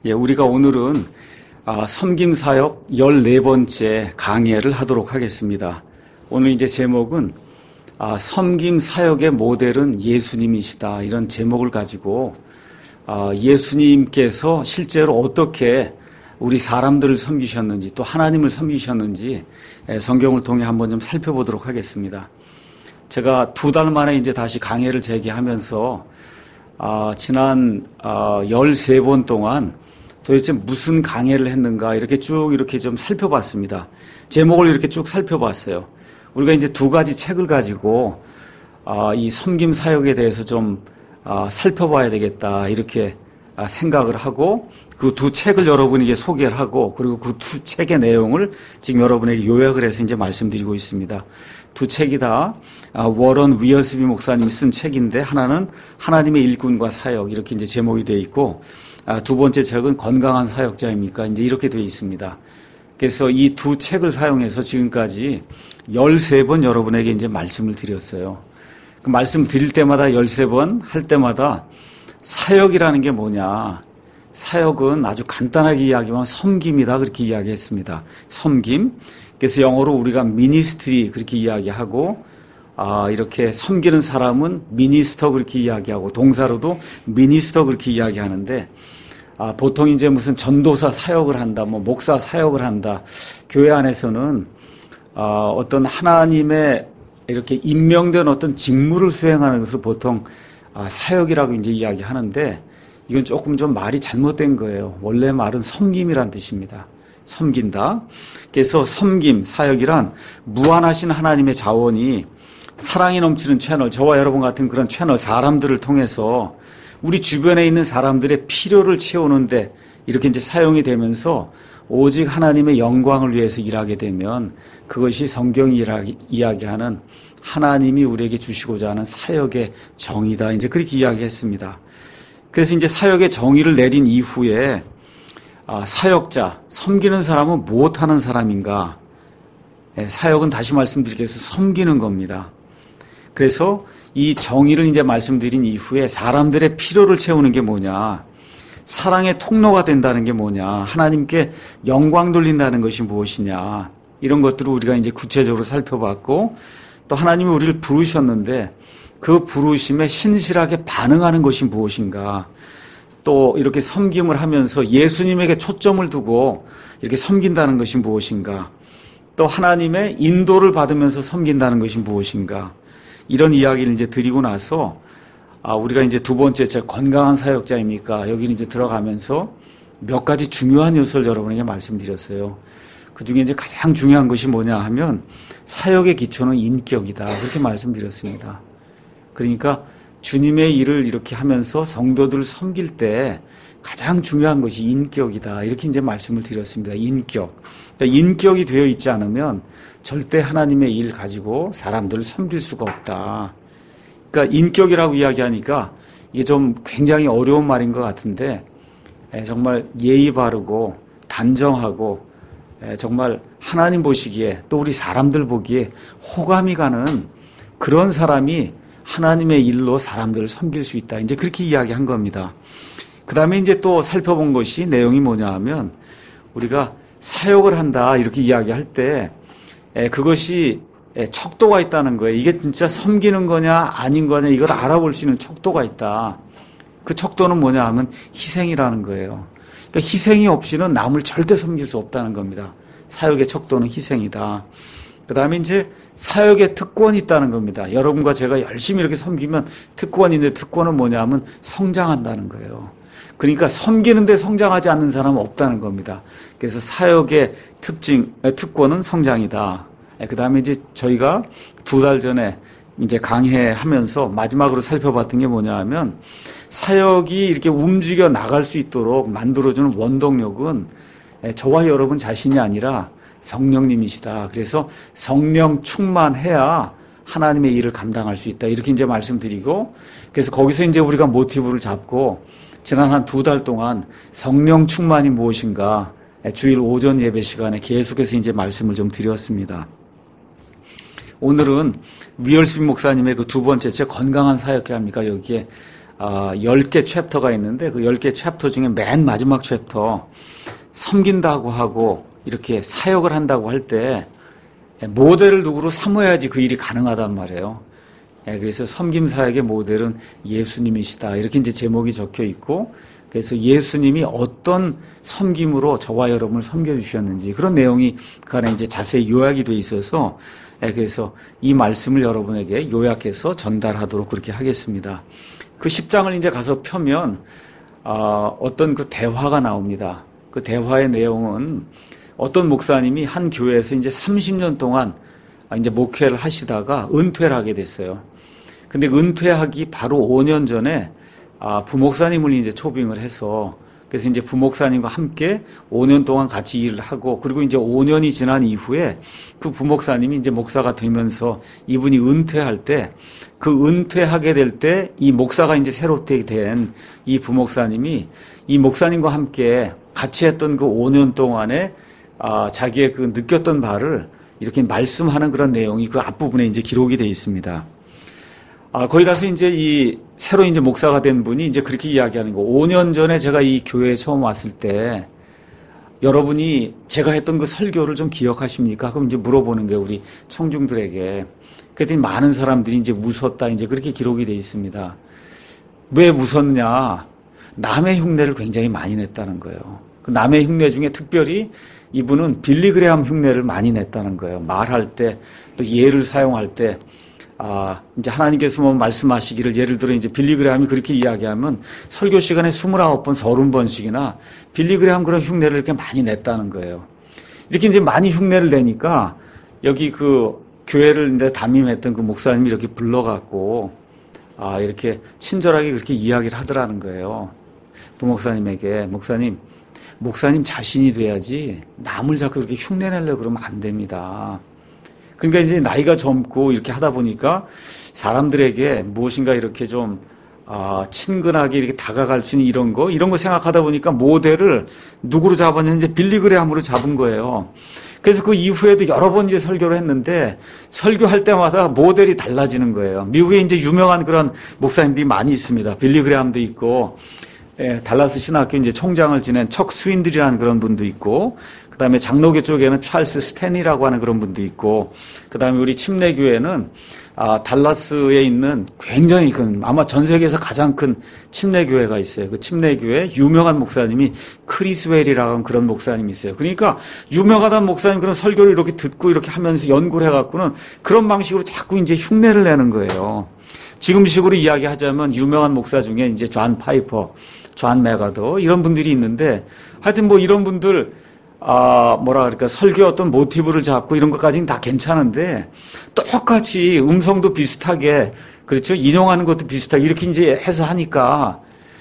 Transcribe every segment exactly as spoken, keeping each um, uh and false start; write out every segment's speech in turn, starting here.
예, 우리가 오늘은 아, 섬김 사역 열네 번째 강해를 하도록 하겠습니다. 오늘 이제 제목은 아, 섬김 사역의 모델은 예수님이시다, 이런 제목을 가지고 아, 예수님께서 실제로 어떻게 우리 사람들을 섬기셨는지 또 하나님을 섬기셨는지 성경을 통해 한번 좀 살펴보도록 하겠습니다. 제가 두 달 만에 이제 다시 강해를 재개하면서 아, 지난 아, 열세 번 동안 도대체 무슨 강해를 했는가 이렇게 쭉 이렇게 좀 살펴봤습니다. 제목을 이렇게 쭉 살펴봤어요. 우리가 이제 두 가지 책을 가지고 아, 이 섬김 사역에 대해서 좀 아, 살펴봐야 되겠다 이렇게 아, 생각을 하고 그 두 책을 여러분에게 소개를 하고 그리고 그 두 책의 내용을 지금 여러분에게 요약을 해서 이제 말씀드리고 있습니다. 두 책이 다 아, 워런 위어스비 목사님이 쓴 책인데 하나는 하나님의 일꾼과 사역 이렇게 이제 제목이 되어 있고 아, 두 번째 책은 건강한 사역자입니까? 이제 이렇게 되어 있습니다. 그래서 이 두 책을 사용해서 지금까지 열세 번 여러분에게 이제 말씀을 드렸어요. 그 말씀 드릴 때마다 열세 번 할 때마다 사역이라는 게 뭐냐? 사역은 아주 간단하게 이야기하면 섬김이다 그렇게 이야기했습니다. 섬김. 그래서 영어로 우리가 미니스트리 그렇게 이야기하고 아, 이렇게 섬기는 사람은 미니스터 그렇게 이야기하고 동사로도 미니스터 그렇게 이야기하는데 아, 보통 이제 무슨 전도사 사역을 한다, 뭐 목사 사역을 한다. 교회 안에서는 아, 어떤 하나님의 이렇게 임명된 어떤 직무를 수행하는 것을 보통 아, 사역이라고 이제 이야기하는데 이건 조금 좀 말이 잘못된 거예요. 원래 말은 섬김이란 뜻입니다. 섬긴다. 그래서 섬김, 사역이란 무한하신 하나님의 자원이 사랑이 넘치는 채널, 저와 여러분 같은 그런 채널, 사람들을 통해서 우리 주변에 있는 사람들의 필요를 채우는데 이렇게 이제 사용이 되면서 오직 하나님의 영광을 위해서 일하게 되면 그것이 성경이 이야기하는 하나님이 우리에게 주시고자 하는 사역의 정의다. 이제 그렇게 이야기했습니다. 그래서 이제 사역의 정의를 내린 이후에 아, 사역자, 섬기는 사람은 무엇하는 사람인가? 네, 사역은 다시 말씀드리겠습니다. 섬기는 겁니다. 그래서 이 정의를 이제 말씀드린 이후에 사람들의 필요를 채우는 게 뭐냐? 사랑의 통로가 된다는 게 뭐냐? 하나님께 영광 돌린다는 것이 무엇이냐? 이런 것들을 우리가 이제 구체적으로 살펴봤고 또 하나님이 우리를 부르셨는데 그 부르심에 신실하게 반응하는 것이 무엇인가? 또 이렇게 섬김을 하면서 예수님에게 초점을 두고 이렇게 섬긴다는 것이 무엇인가? 또 하나님의 인도를 받으면서 섬긴다는 것이 무엇인가? 이런 이야기를 이제 드리고 나서 아, 우리가 이제 두 번째 제 건강한 사역자입니까? 여기는 이제 들어가면서 몇 가지 중요한 요소를 여러분에게 말씀드렸어요. 그 중에 이제 가장 중요한 것이 뭐냐 하면 사역의 기초는 인격이다. 그렇게 말씀드렸습니다. 그러니까 주님의 일을 이렇게 하면서 성도들을 섬길 때 가장 중요한 것이 인격이다. 이렇게 이제 말씀을 드렸습니다. 인격. 그러니까 인격이 되어 있지 않으면 절대 하나님의 일 가지고 사람들을 섬길 수가 없다. 그러니까 인격이라고 이야기하니까 이게 좀 굉장히 어려운 말인 것 같은데 정말 예의 바르고 단정하고 정말 하나님 보시기에 또 우리 사람들 보기에 호감이 가는 그런 사람이 하나님의 일로 사람들을 섬길 수 있다. 이제 그렇게 이야기한 겁니다. 그 다음에 이제 또 살펴본 것이 내용이 뭐냐 하면 우리가 사역을 한다 이렇게 이야기할 때 그것이 척도가 있다는 거예요. 이게 진짜 섬기는 거냐 아닌 거냐 이걸 알아볼 수 있는 척도가 있다. 그 척도는 뭐냐 하면 희생이라는 거예요. 그러니까 희생이 없이는 남을 절대 섬길 수 없다는 겁니다. 사역의 척도는 희생이다. 그 다음에 이제 사역의 특권이 있다는 겁니다. 여러분과 제가 열심히 이렇게 섬기면 특권이 있는데 특권은 뭐냐 하면 성장한다는 거예요. 그러니까 섬기는데 성장하지 않는 사람은 없다는 겁니다. 그래서 사역의 특징, 특권은 성장이다. 그 다음에 이제 저희가 두 달 전에 이제 강해하면서 마지막으로 살펴봤던 게 뭐냐 하면 사역이 이렇게 움직여 나갈 수 있도록 만들어주는 원동력은 저와 여러분 자신이 아니라 성령님이시다. 그래서 성령 충만해야 하나님의 일을 감당할 수 있다. 이렇게 이제 말씀드리고 그래서 거기서 이제 우리가 모티브를 잡고 지난 한 두 달 동안 성령 충만이 무엇인가 주일 오전 예배 시간에 계속해서 이제 말씀을 좀 드렸습니다. 오늘은 위얼스빈 목사님의 그 두 번째 책 건강한 사역자입니까? 여기에 열 개 챕터가 있는데 그 열 개 챕터 중에 맨 마지막 챕터 섬긴다고 하고 이렇게 사역을 한다고 할 때 모델을 누구로 삼아야지 그 일이 가능하단 말이에요. 그래서 섬김 사역의 모델은 예수님이시다. 이렇게 이제 제목이 적혀 있고 그래서 예수님이 어떤 섬김으로 저와 여러분을 섬겨주셨는지 그런 내용이 그 안에 이제 자세히 요약이 돼 있어서 그래서 이 말씀을 여러분에게 요약해서 전달하도록 그렇게 하겠습니다. 그 십 장을 이제 가서 펴면 어떤 그 대화가 나옵니다. 그 대화의 내용은 어떤 목사님이 한 교회에서 이제 삼십 년 동안 이제 목회를 하시다가 은퇴를 하게 됐어요. 근데 은퇴하기 바로 오 년 전에 아, 부목사님을 이제 초빙을 해서 그래서 이제 부목사님과 함께 오 년 동안 같이 일을 하고 그리고 이제 오 년이 지난 이후에 그 부목사님이 이제 목사가 되면서 이분이 은퇴할 때 그 은퇴하게 될 때 이 목사가 이제 새롭게 된 이 부목사님이 이 목사님과 함께 같이 했던 그 오 년 동안에 아, 자기의 그 느꼈던 바를 이렇게 말씀하는 그런 내용이 그 앞부분에 이제 기록이 되어 있습니다. 아, 거기 가서 이제 이 새로 이제 목사가 된 분이 이제 그렇게 이야기하는 거. 오 년 전에 제가 이 교회에 처음 왔을 때 여러분이 제가 했던 그 설교를 좀 기억하십니까? 그럼 이제 물어보는 거예요, 우리 청중들에게. 그랬더니 많은 사람들이 이제 웃었다. 이제 그렇게 기록이 되어 있습니다. 왜 웃었냐? 남의 흉내를 굉장히 많이 냈다는 거예요. 그 남의 흉내 중에 특별히 이분은 빌리그레함 흉내를 많이 냈다는 거예요. 말할 때, 또 예를 사용할 때, 아, 이제 하나님께서 뭐 말씀하시기를 예를 들어 이제 빌리그레함이 그렇게 이야기하면 설교 시간에 스물아홉 번, 서른 번씩이나 빌리그레함 그런 흉내를 이렇게 많이 냈다는 거예요. 이렇게 이제 많이 흉내를 내니까 여기 그 교회를 이제 담임했던 그 목사님이 이렇게 불러갖고 아, 이렇게 친절하게 그렇게 이야기를 하더라는 거예요. 부목사님에게 목사님, 목사님 자신이 돼야지 남을 자꾸 이렇게 흉내내려고 그러면 안 됩니다. 그러니까 이제 나이가 젊고 이렇게 하다 보니까 사람들에게 무엇인가 이렇게 좀, 아, 친근하게 이렇게 다가갈 수 있는 이런 거, 이런 거 생각하다 보니까 모델을 누구로 잡았는지 이제 빌리그레함으로 잡은 거예요. 그래서 그 이후에도 여러 번 이제 설교를 했는데 설교할 때마다 모델이 달라지는 거예요. 미국에 이제 유명한 그런 목사님들이 많이 있습니다. 빌리그레함도 있고, 예, 달라스 신학교 이제 총장을 지낸 척 스윈들이라는 그런 분도 있고, 그 다음에 장로교 쪽에는 찰스 스탠리라고 하는 그런 분도 있고, 그 다음에 우리 침례교회는 아, 달라스에 있는 굉장히 큰, 아마 전 세계에서 가장 큰 침례교회가 있어요. 그 침례교회 유명한 목사님이 크리스웰이라고 하는 그런 목사님이 있어요. 그러니까 유명하다는 목사님 그런 설교를 이렇게 듣고 이렇게 하면서 연구를 해갖고는 그런 방식으로 자꾸 이제 흉내를 내는 거예요. 지금식으로 이야기하자면 유명한 목사 중에 이제 존 파이퍼, 존 메가더 이런 분들이 있는데 하여튼 뭐 이런 분들 아, 뭐라 그럴까, 설교 어떤 모티브를 잡고 이런 것까지는 다 괜찮은데, 똑같이 음성도 비슷하게, 그렇죠? 인용하는 것도 비슷하게 이렇게 이제 해서 하니까,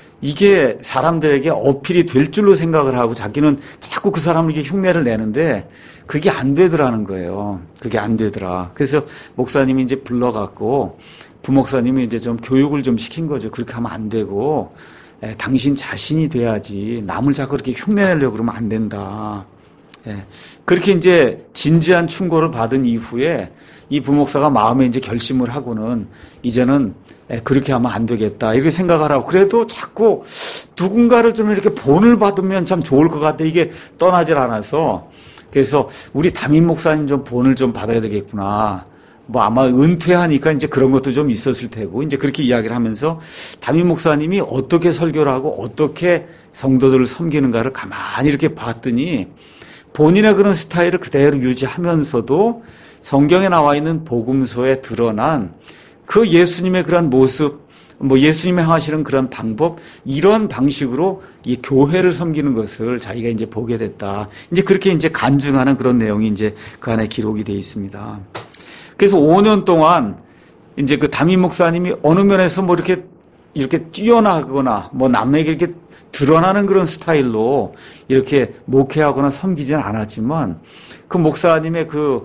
이게 사람들에게 어필이 될 줄로 생각을 하고 자기는 자꾸 그 사람을 이렇게 흉내를 내는데, 그게 안 되더라는 거예요. 그게 안 되더라. 그래서 목사님이 이제 불러갖고, 부목사님이 이제 좀 교육을 좀 시킨 거죠. 그렇게 하면 안 되고, 에, 당신 자신이 돼야지 남을 자꾸 그렇게 흉내내려고 그러면 안 된다. 예. 그렇게 이제 진지한 충고를 받은 이후에 이 부목사가 마음에 이제 결심을 하고는 이제는 에, 그렇게 하면 안 되겠다. 이렇게 생각을 하고 그래도 자꾸 누군가를 좀 이렇게 본을 받으면 참 좋을 것 같아. 이게 떠나질 않아서 그래서 우리 담임 목사님 좀 본을 좀 받아야 되겠구나. 뭐 아마 은퇴하니까 이제 그런 것도 좀 있었을 테고 이제 그렇게 이야기를 하면서 담임 목사님이 어떻게 설교를 하고 어떻게 성도들을 섬기는가를 가만히 이렇게 봤더니 본인의 그런 스타일을 그대로 유지하면서도 성경에 나와 있는 복음서에 드러난 그 예수님의 그런 모습, 뭐 예수님의 하시는 그런 방법, 이런 방식으로 이 교회를 섬기는 것을 자기가 이제 보게 됐다. 이제 그렇게 이제 간증하는 그런 내용이 이제 그 안에 기록이 되어 있습니다. 그래서 오 년 동안 이제 그 담임 목사님이 어느 면에서 뭐 이렇게 이렇게 뛰어나거나 뭐 남에게 이렇게 드러나는 그런 스타일로 이렇게 목회하거나 섬기지는 않았지만 그 목사님의 그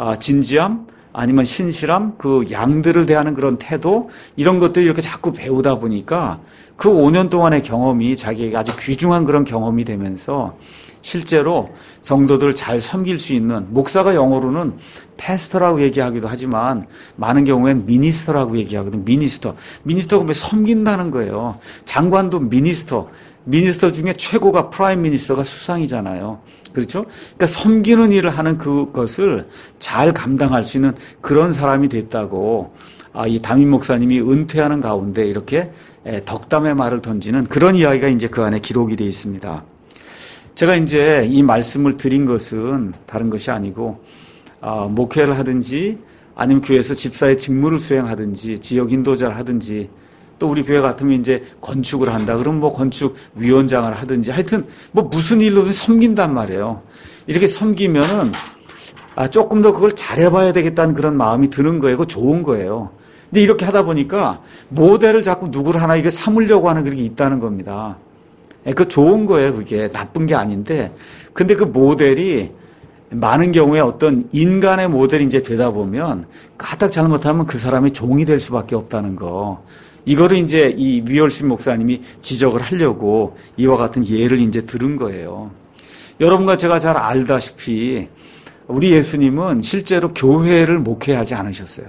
진지함 아니면 신실함, 그 양들을 대하는 그런 태도 이런 것들을 이렇게 자꾸 배우다 보니까 그 오 년 동안의 경험이 자기에게 아주 귀중한 그런 경험이 되면서 실제로 성도들을 잘 섬길 수 있는, 목사가 영어로는 패스터라고 얘기하기도 하지만 많은 경우엔 미니스터라고 얘기하거든. 미니스터. 미니스터가 왜 섬긴다는 거예요. 장관도 미니스터. 미니스터 중에 최고가 프라임 미니스터가 수상이잖아요. 그렇죠? 그러니까 섬기는 일을 하는 그것을 잘 감당할 수 있는 그런 사람이 됐다고, 아, 이 담임 목사님이 은퇴하는 가운데 이렇게 덕담의 말을 던지는 그런 이야기가 이제 그 안에 기록이 되어 있습니다. 제가 이제 이 말씀을 드린 것은 다른 것이 아니고, 아, 목회를 하든지 아니면 교회에서 집사의 직무를 수행하든지 지역 인도자를 하든지, 또 우리 교회 같으면 이제 건축을 한다 그러면 뭐 건축 위원장을 하든지, 하여튼 뭐 무슨 일로든 섬긴단 말이에요. 이렇게 섬기면은 아, 조금 더 그걸 잘해봐야 되겠다는 그런 마음이 드는 거예요. 그거 좋은 거예요. 근데 이렇게 하다 보니까 모델을 자꾸 누구를 하나 이게 삼으려고 하는 그런 게 있다는 겁니다. 그거 좋은 거예요. 그게 나쁜 게 아닌데, 근데 그 모델이 많은 경우에 어떤 인간의 모델이 이제 되다 보면 까딱 잘못하면 그 사람이 종이 될 수밖에 없다는 거. 이거를 이제 이 위얼신 목사님이 지적을 하려고 이와 같은 예를 이제 들은 거예요. 여러분과 제가 잘 알다시피 우리 예수님은 실제로 교회를 목회하지 않으셨어요.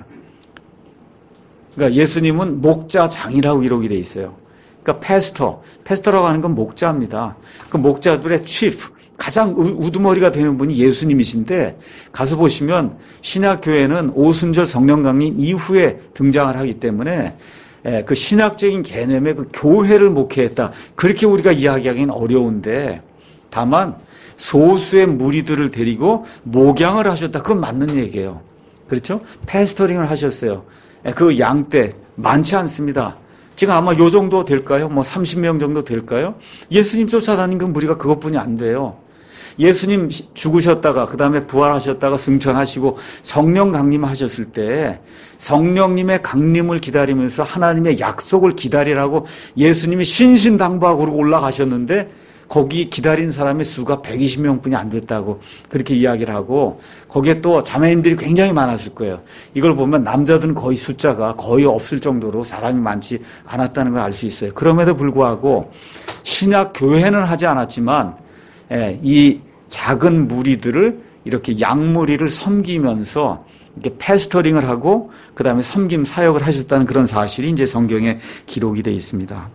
그러니까 예수님은 목자장이라고 기록이 돼 있어요. 그러니까 패스터, 패스터라고 하는 건 목자입니다. 그 목자들의 chief, 가장 우두머리가 되는 분이 예수님이신데, 가서 보시면 신약교회는 오순절 성령 강림 이후에 등장을 하기 때문에 그 신학적인 개념의 그 교회를 목회했다, 그렇게 우리가 이야기하기는 어려운데, 다만 소수의 무리들을 데리고 목양을 하셨다, 그건 맞는 얘기예요. 그렇죠? 패스터링을 하셨어요. 그 양떼 많지 않습니다. 지금 아마 요 정도 될까요? 뭐 삼십 명 정도 될까요? 예수님 쫓아다닌 그 무리가 그것뿐이 안 돼요. 예수님 죽으셨다가 그 다음에 부활하셨다가 승천하시고 성령 강림하셨을 때 성령님의 강림을 기다리면서 하나님의 약속을 기다리라고 예수님이 신신당부하고 올라가셨는데, 거기 기다린 사람의 수가 백이십 명뿐이 안 됐다고 그렇게 이야기를 하고, 거기에 또 자매님들이 굉장히 많았을 거예요. 이걸 보면 남자들은 거의 숫자가 거의 없을 정도로 사람이 많지 않았다는 걸 알 수 있어요. 그럼에도 불구하고 신약 교회는 하지 않았지만 이 작은 무리들을 이렇게 양무리를 섬기면서 이렇게 패스터링을 하고 그 다음에 섬김 사역을 하셨다는 그런 사실이 이제 성경에 기록이 되어 있습니다.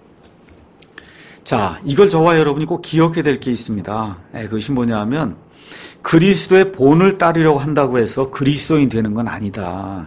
자, 이걸 저와 여러분이 꼭 기억해야 될 게 있습니다. 예, 그것이 뭐냐 하면 그리스도의 본을 따르려고 한다고 해서 그리스도인 되는 건 아니다.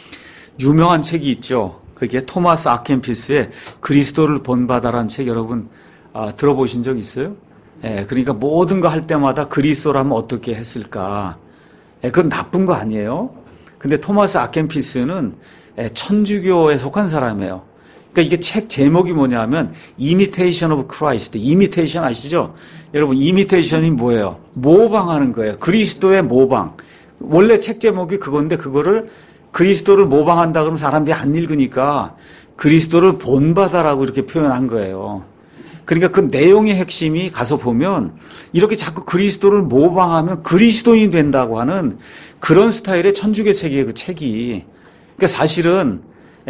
유명한 책이 있죠. 그게 토마스 아켄피스의 그리스도를 본받아라는 책, 여러분 아, 들어보신 적 있어요? 예, 그러니까 모든 거 할 때마다 그리스도라면 어떻게 했을까. 예, 그건 나쁜 거 아니에요. 근데 토마스 아켄피스는 예, 천주교에 속한 사람이에요. 그러니까 이게 책 제목이 뭐냐면 Imitation of Christ. Imitation 아시죠? 여러분, Imitation이 뭐예요? 모방하는 거예요. 그리스도의 모방. 원래 책 제목이 그건데 그거를 그리스도를 모방한다 그러면 사람들이 안 읽으니까 그리스도를 본받아라고 이렇게 표현한 거예요. 그러니까 그 내용의 핵심이 가서 보면 이렇게 자꾸 그리스도를 모방하면 그리스도인이 된다고 하는 그런 스타일의 천주교 책이에요, 그 책이. 그러니까 사실은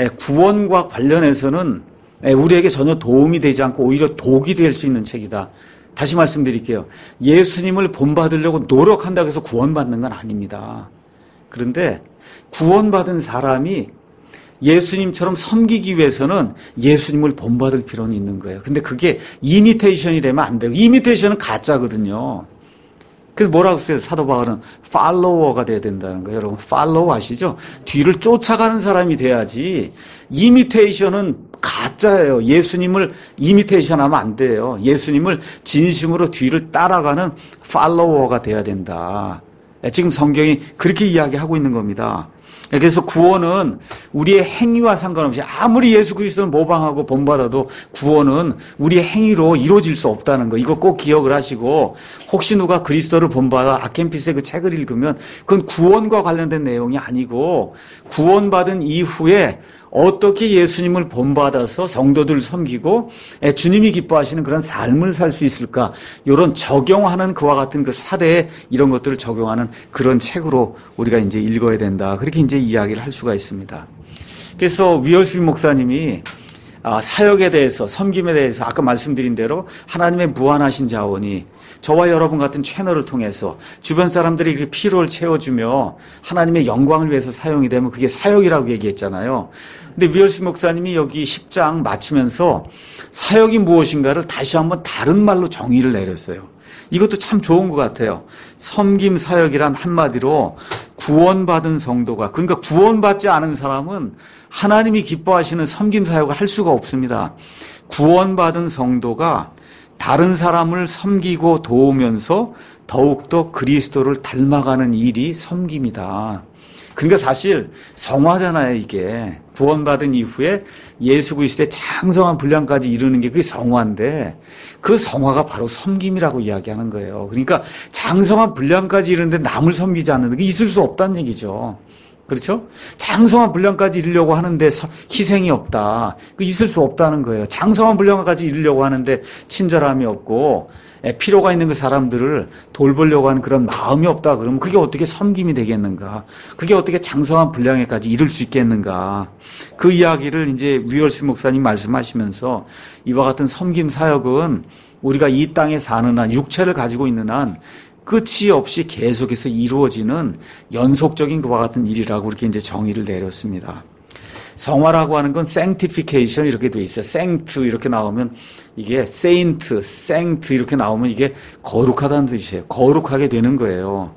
구원과 관련해서는 우리에게 전혀 도움이 되지 않고 오히려 독이 될 수 있는 책이다. 다시 말씀드릴게요. 예수님을 본받으려고 노력한다고 해서 구원받는 건 아닙니다. 그런데 구원받은 사람이 예수님처럼 섬기기 위해서는 예수님을 본받을 필요는 있는 거예요. 근데 그게 이미테이션이 되면 안 돼요. 이미테이션은 가짜거든요. 그래서 뭐라고 써요? 사도 바울은 팔로워가 돼야 된다는 거예요. 여러분, 팔로워 아시죠? 뒤를 쫓아가는 사람이 돼야지. 이미테이션은 가짜예요. 예수님을 이미테이션 하면 안 돼요. 예수님을 진심으로 뒤를 따라가는 팔로워가 돼야 된다. 지금 성경이 그렇게 이야기하고 있는 겁니다. 그래서 구원은 우리의 행위와 상관없이 아무리 예수 그리스도를 모방하고 본받아도 구원은 우리의 행위로 이루어질 수 없다는 거, 이거 꼭 기억을 하시고, 혹시 누가 그리스도를 본받아 아켄피스의 그 책을 읽으면 그건 구원과 관련된 내용이 아니고 구원받은 이후에 어떻게 예수님을 본받아서 성도들을 섬기고 주님이 기뻐하시는 그런 삶을 살 수 있을까, 이런 적용하는 그와 같은 그 사례에 이런 것들을 적용하는 그런 책으로 우리가 이제 읽어야 된다, 그렇게 이제 이야기를 할 수가 있습니다. 그래서 위얼스빈 목사님이 사역에 대해서, 섬김에 대해서 아까 말씀드린 대로 하나님의 무한하신 자원이 저와 여러분 같은 채널을 통해서 주변 사람들이 이렇게 피로를 채워주며 하나님의 영광을 위해서 사용이 되면 그게 사역이라고 얘기했잖아요. 근데 위얼스 목사님이 여기 십 장 마치면서 사역이 무엇인가를 다시 한번 다른 말로 정의를 내렸어요. 이것도 참 좋은 것 같아요. 섬김 사역이란 한마디로 구원받은 성도가, 그러니까 구원받지 않은 사람은 하나님이 기뻐하시는 섬김 사역을 할 수가 없습니다. 구원받은 성도가 다른 사람을 섬기고 도우면서 더욱더 그리스도를 닮아가는 일이 섬김이다. 그러니까 사실 성화잖아요, 이게. 구원받은 이후에 예수 그리스도의 장성한 분량까지 이루는 게 그게 성화인데 그 성화가 바로 섬김이라고 이야기하는 거예요. 그러니까 장성한 분량까지 이루는데 남을 섬기지 않는 게 있을 수 없다는 얘기죠. 그렇죠? 장성한 분량까지 이루려고 하는데 희생이 없다. 그 있을 수 없다는 거예요. 장성한 분량까지 이루려고 하는데 친절함이 없고 필요가 있는 그 사람들을 돌보려고 하는 그런 마음이 없다. 그러면 그게 어떻게 섬김이 되겠는가? 그게 어떻게 장성한 분량에까지 이룰 수 있겠는가? 그 이야기를 이제 위얼스 목사님 말씀하시면서 이와 같은 섬김 사역은 우리가 이 땅에 사는 한, 육체를 가지고 있는 한 끝이 없이 계속해서 이루어지는 연속적인 그와 같은 일이라고 이렇게 이제 정의를 내렸습니다. 성화라고 하는 건 sanctification 이렇게 돼 있어요. saint 이렇게 나오면 이게 saint, saint 이렇게 나오면 이게 거룩하다는 뜻이에요. 거룩하게 되는 거예요.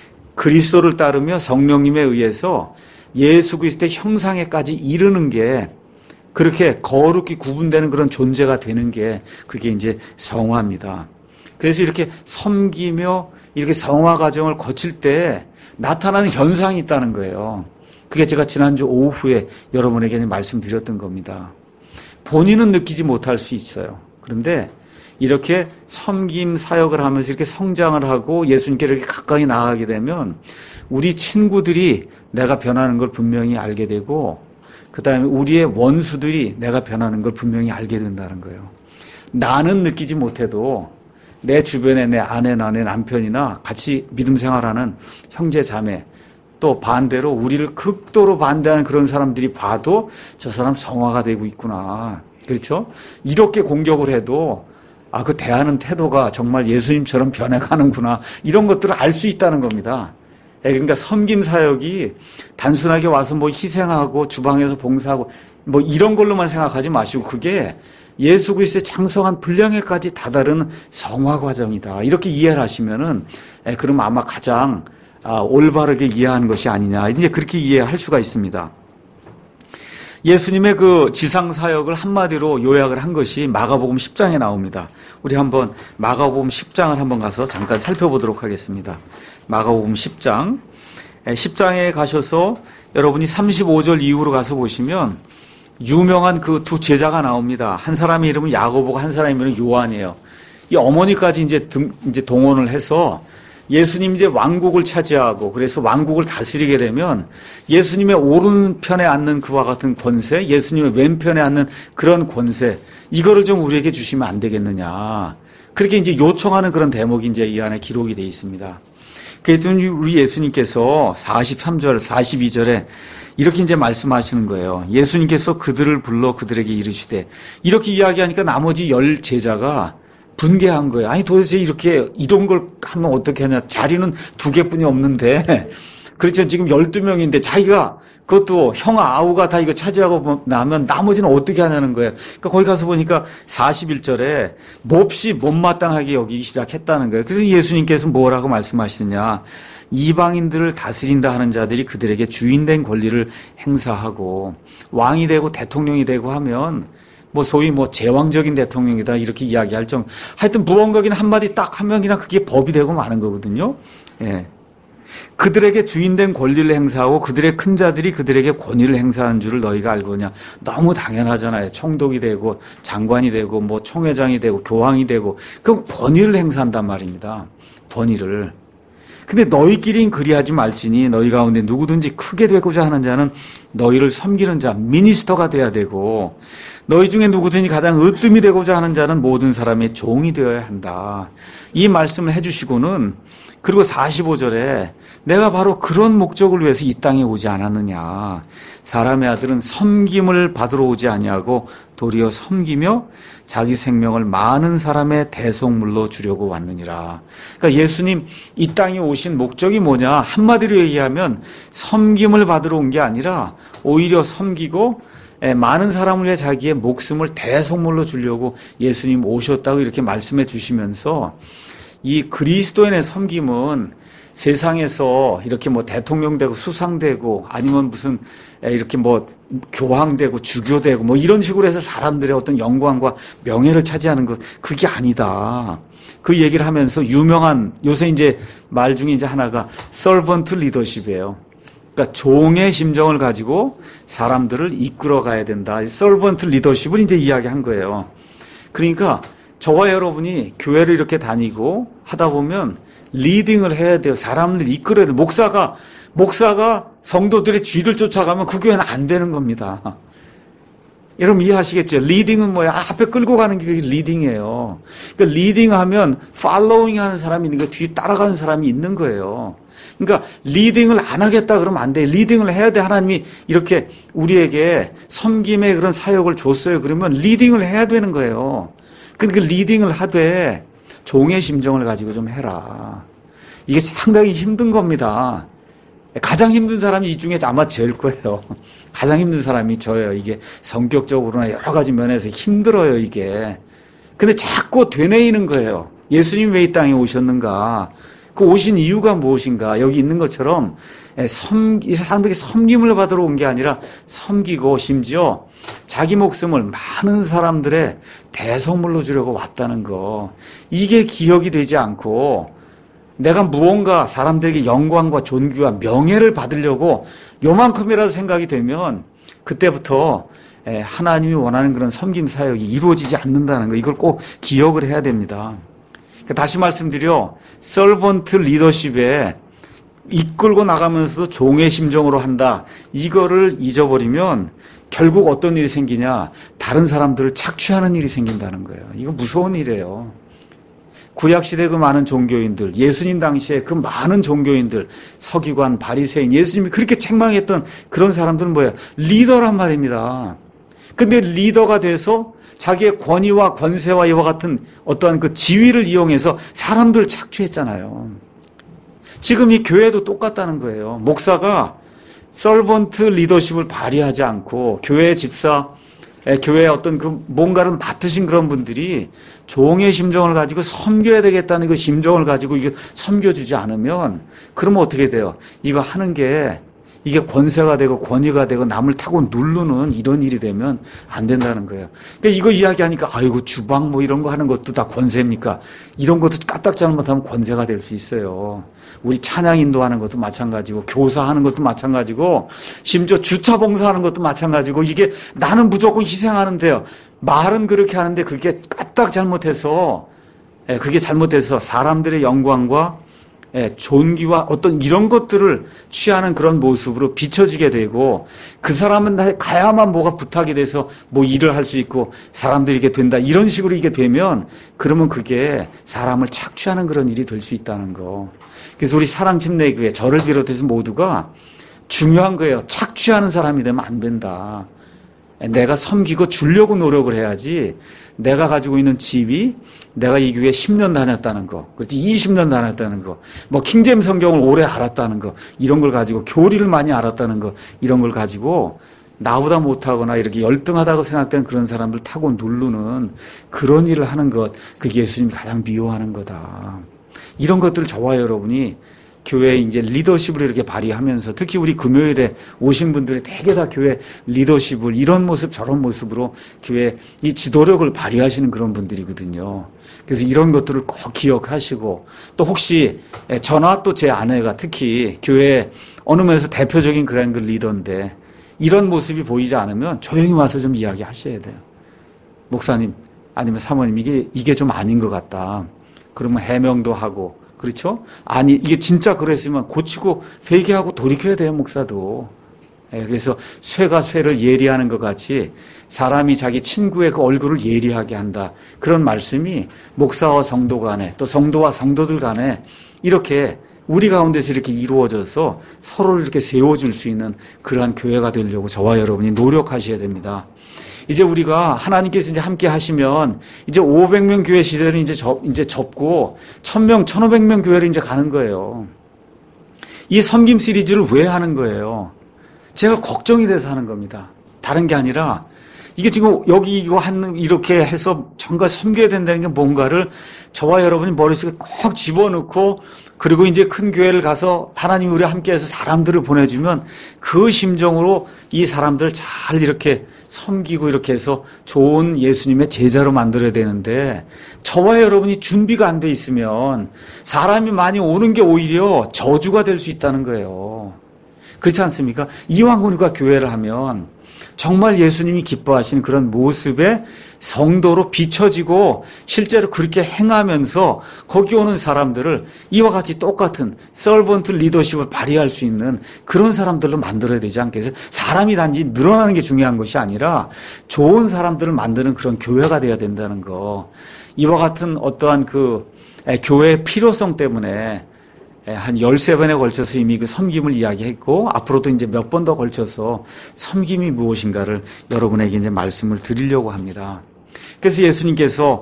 그리스도를 따르며 성령님에 의해서 예수 그리스도의 형상에까지 이르는 게 그렇게 거룩히 구분되는 그런 존재가 되는 게 그게 이제 성화입니다. 그래서 이렇게 섬기며 이렇게 성화 과정을 거칠 때 나타나는 현상이 있다는 거예요. 그게 제가 지난주 오후에 여러분에게 말씀드렸던 겁니다. 본인은 느끼지 못할 수 있어요. 그런데 이렇게 섬김 사역을 하면서 이렇게 성장을 하고 예수님께 이렇게 가까이 나아가게 되면 우리 친구들이 내가 변하는 걸 분명히 알게 되고 그 다음에 우리의 원수들이 내가 변하는 걸 분명히 알게 된다는 거예요. 나는 느끼지 못해도 내 주변에 내 아내나 내 남편이나 같이 믿음 생활하는 형제 자매 또 반대로 우리를 극도로 반대하는 그런 사람들이 봐도 저 사람 성화가 되고 있구나. 그렇죠? 이렇게 공격을 해도 아, 그 대하는 태도가 정말 예수님처럼 변해가는구나. 이런 것들을 알 수 있다는 겁니다. 그러니까 섬김 사역이 단순하게 와서 뭐 희생하고 주방에서 봉사하고 뭐 이런 걸로만 생각하지 마시고 그게 예수 그리스도의 장성한 분량에까지 다다르는 성화 과정이다. 이렇게 이해를 하시면은, 그럼 아마 가장 올바르게 이해하는 것이 아니냐. 이제 그렇게 이해할 수가 있습니다. 예수님의 그 지상 사역을 한마디로 요약을 한 것이 마가복음 십 장에 나옵니다. 우리 한번 마가복음 십 장을 한번 가서 잠깐 살펴보도록 하겠습니다. 마가복음 십 장. 십 장에 가셔서 여러분이 삼십오 절 이후로 가서 보시면 유명한 그 두 제자가 나옵니다. 한 사람의 이름은 야고보고 한 사람의 이름은 요한이에요. 이 어머니까지 이제 등, 이제 동원을 해서 예수님 이제 왕국을 차지하고 그래서 왕국을 다스리게 되면 예수님의 오른편에 앉는 그와 같은 권세, 예수님의 왼편에 앉는 그런 권세, 이거를 좀 우리에게 주시면 안 되겠느냐. 그렇게 이제 요청하는 그런 대목이 이제 이 안에 기록이 되어 있습니다. 그랬더니 우리 예수님께서 사십삼 절, 사십이 절에 이렇게 이제 말씀하시는 거예요. 예수님께서 그들을 불러 그들에게 이르시되, 이렇게 이야기하니까 나머지 열 제자가 분개한 거예요. 아니 도대체 이렇게 이런 걸 하면 어떻게 하냐. 자리는 두 개뿐이 없는데 그렇죠. 지금 열두 명인데 자기가 그것도 형 아우가 다 이거 차지하고 나면 나머지는 어떻게 하냐는 거예요. 그러니까 거기 가서 보니까 사십일 절에 몹시 못마땅하게 여기기 시작했다는 거예요. 그래서 예수님께서 뭐라고 말씀하시느냐. 이방인들을 다스린다 하는 자들이 그들에게 주인된 권리를 행사하고 왕이 되고 대통령이 되고 하면 뭐 소위 뭐 제왕적인 대통령이다 이렇게 이야기할 정. 하여튼 무언가긴 한마디 딱 하면 그냥 그게 법이 되고 마는 거거든요. 예. 그들에게 주인된 권리를 행사하고 그들의 큰 자들이 그들에게 권위를 행사하는 줄을 너희가 알거냐. 너무 당연하잖아요. 총독이 되고 장관이 되고 뭐 총회장이 되고 교황이 되고 그 권위를 행사한단 말입니다. 권위를. 근데 너희끼리는 그리하지 말지니 너희 가운데 누구든지 크게 되고자 하는 자는 너희를 섬기는 자, 미니스터가 돼야 되고 너희 중에 누구든지 가장 으뜸이 되고자 하는 자는 모든 사람의 종이 되어야 한다. 이 말씀을 해주시고는 그리고 사십오 절에 내가 바로 그런 목적을 위해서 이 땅에 오지 않았느냐. 사람의 아들은 섬김을 받으러 오지 아니하고 도리어 섬기며 자기 생명을 많은 사람의 대속물로 주려고 왔느니라. 그러니까 예수님 이 땅에 오신 목적이 뭐냐. 한마디로 얘기하면 섬김을 받으러 온 게 아니라 오히려 섬기고 많은 사람을 위해 자기의 목숨을 대속물로 주려고 예수님 오셨다고 이렇게 말씀해 주시면서 이 그리스도인의 섬김은 세상에서 이렇게 뭐 대통령 되고 수상되고 아니면 무슨 이렇게 뭐 교황되고 주교되고 뭐 이런 식으로 해서 사람들의 어떤 영광과 명예를 차지하는 것, 그게 아니다. 그 얘기를 하면서 유명한 요새 이제 말 중에 이제 하나가 servant leadership이에요. 그러니까 종의 심정을 가지고 사람들을 이끌어 가야 된다. servant leadership을 이제 이야기한 거예요. 그러니까 저와 여러분이 교회를 이렇게 다니고 하다 보면 리딩을 해야 돼요. 사람들 이끌어야 돼요. 목사가, 목사가 성도들의 뒤를 쫓아가면 그 교회는 안 되는 겁니다. 여러분 이해하시겠죠? 리딩은 뭐야? 앞에 끌고 가는 게 리딩이에요. 그러니까 리딩하면 팔로잉 하는 사람이 있는 거, 뒤에 따라가는 사람이 있는 거예요. 그러니까 리딩을 안 하겠다 그러면 안 돼. 리딩을 해야 돼. 하나님이 이렇게 우리에게 섬김의 그런 사역을 줬어요. 그러면 리딩을 해야 되는 거예요. 그러니까 리딩을 하되 종의 심정을 가지고 좀 해라. 이게 상당히 힘든 겁니다. 가장 힘든 사람이 이 중에 아마 제일 거예요. 가장 힘든 사람이 저예요. 이게 성격적으로나 여러 가지 면에서 힘들어요, 이게. 근데 자꾸 되뇌이는 거예요. 예수님 왜 이 땅에 오셨는가? 그 오신 이유가 무엇인가? 여기 있는 것처럼 섬, 이 사람들에게 섬김을 받으러 온 게 아니라 섬기고 심지어 자기 목숨을 많은 사람들의 대속물로 주려고 왔다는 거. 이게 기억이 되지 않고 내가 무언가 사람들에게 영광과 존귀와 명예를 받으려고 요만큼이라도 생각이 되면 그때부터 하나님이 원하는 그런 섬김 사역이 이루어지지 않는다는 거. 이걸 꼭 기억을 해야 됩니다. 다시 말씀드려 servant leadership에 이끌고 나가면서도 종의 심정으로 한다. 이거를 잊어버리면 결국 어떤 일이 생기냐? 다른 사람들을 착취하는 일이 생긴다는 거예요. 이거 무서운 일이에요. 구약시대 그 많은 종교인들, 예수님 당시에 그 많은 종교인들, 서기관, 바리새인, 예수님이 그렇게 책망했던 그런 사람들은 뭐예요? 리더란 말입니다. 근데 리더가 돼서 자기의 권위와 권세와 이와 같은 어떠한 그 지위를 이용해서 사람들을 착취했잖아요. 지금 이 교회도 똑같다는 거예요. 목사가 서번트 리더십을 발휘하지 않고 교회 집사, 교회의 어떤 그 뭔가를 맡으신 그런 분들이 종의 심정을 가지고 섬겨야 되겠다는 그 심정을 가지고 이게 섬겨주지 않으면 그러면 어떻게 돼요? 이거 하는 게 이게 권세가 되고 권위가 되고 남을 타고 누르는 이런 일이 되면 안 된다는 거예요. 그러니까 이거 이야기하니까 아이고 주방 뭐 이런 거 하는 것도 다 권세입니까? 이런 것도 까딱 잘못하면 권세가 될 수 있어요. 우리 찬양 인도하는 것도 마찬가지고 교사하는 것도 마찬가지고 심지어 주차 봉사하는 것도 마찬가지고 이게 나는 무조건 희생하는데요. 말은 그렇게 하는데 그게 까딱 잘못해서 그게 잘못해서 사람들의 영광과 존귀와 어떤 이런 것들을 취하는 그런 모습으로 비춰지게 되고 그 사람은 가야만 뭐가 부탁이 돼서 뭐 일을 할 수 있고 사람들이 이게 된다 이런 식으로 이게 되면 그러면 그게 사람을 착취하는 그런 일이 될 수 있다는 거. 그래서 우리 사랑침례교회 저를 비롯해서 모두가 중요한 거예요. 착취하는 사람이 되면 안 된다. 내가 섬기고 주려고 노력을 해야지 내가 가지고 있는 지위, 내가 이 교회에 십 년 다녔다는 거, 그렇지 이십 년 다녔다는 거, 뭐 킹제임 성경을 오래 알았다는 거, 이런 걸 가지고 교리를 많이 알았다는 거, 이런 걸 가지고 나보다 못하거나 이렇게 열등하다고 생각되는 그런 사람들 타고 누르는 그런 일을 하는 것, 그게 예수님이 가장 미워하는 거다. 이런 것들을 저와 여러분이 교회에 이제 리더십을 이렇게 발휘하면서 특히 우리 금요일에 오신 분들이 대개 다 교회 리더십을 이런 모습 저런 모습으로 교회 이 지도력을 발휘하시는 그런 분들이거든요. 그래서 이런 것들을 꼭 기억하시고 또 혹시 저나 또 제 아내가 특히 교회 어느 면에서 대표적인 그런 그 리더인데 이런 모습이 보이지 않으면 조용히 와서 좀 이야기하셔야 돼요. 목사님 아니면 사모님 이게 이게 좀 아닌 것 같다. 그러면 해명도 하고 그렇죠? 아니 이게 진짜 그랬으면 고치고 회개하고 돌이켜야 돼요 목사도. 예, 그래서 쇠가 쇠를 예리하는 것 같이 사람이 자기 친구의 그 얼굴을 예리하게 한다. 그런 말씀이 목사와 성도 간에 또 성도와 성도들 간에 이렇게 우리 가운데서 이렇게 이루어져서 서로를 이렇게 세워줄 수 있는 그러한 교회가 되려고 저와 여러분이 노력하셔야 됩니다. 이제 우리가 하나님께서 이제 함께 하시면 이제 오백 명 교회 시대는 이제 접, 이제 접고 천 명, 천오백 명 교회를 이제 가는 거예요. 이 섬김 시리즈를 왜 하는 거예요? 제가 걱정이 돼서 하는 겁니다. 다른 게 아니라 이게 지금 여기 이거 하는 이렇게 해서 전가 섬겨야 된다는 게 뭔가를 저와 여러분이 머릿속에 꼭 집어넣고 그리고 이제 큰 교회를 가서 하나님이 우리와 함께해서 사람들을 보내주면 그 심정으로 이 사람들 잘 이렇게 섬기고 이렇게 해서 좋은 예수님의 제자로 만들어야 되는데 저와 여러분이 준비가 안 돼 있으면 사람이 많이 오는 게 오히려 저주가 될 수 있다는 거예요. 그렇지 않습니까? 이왕 우리가 교회를 하면 정말 예수님이 기뻐하시는 그런 모습의 성도로 비춰지고 실제로 그렇게 행하면서 거기 오는 사람들을 이와 같이 똑같은 서번트 리더십을 발휘할 수 있는 그런 사람들로 만들어야 되지 않겠어요? 사람이 단지 늘어나는 게 중요한 것이 아니라 좋은 사람들을 만드는 그런 교회가 돼야 된다는 거. 이와 같은 어떠한 그 교회의 필요성 때문에 한 열세 번에 걸쳐서 이미 그 섬김을 이야기했고, 앞으로도 이제 몇 번 더 걸쳐서 섬김이 무엇인가를 여러분에게 이제 말씀을 드리려고 합니다. 그래서 예수님께서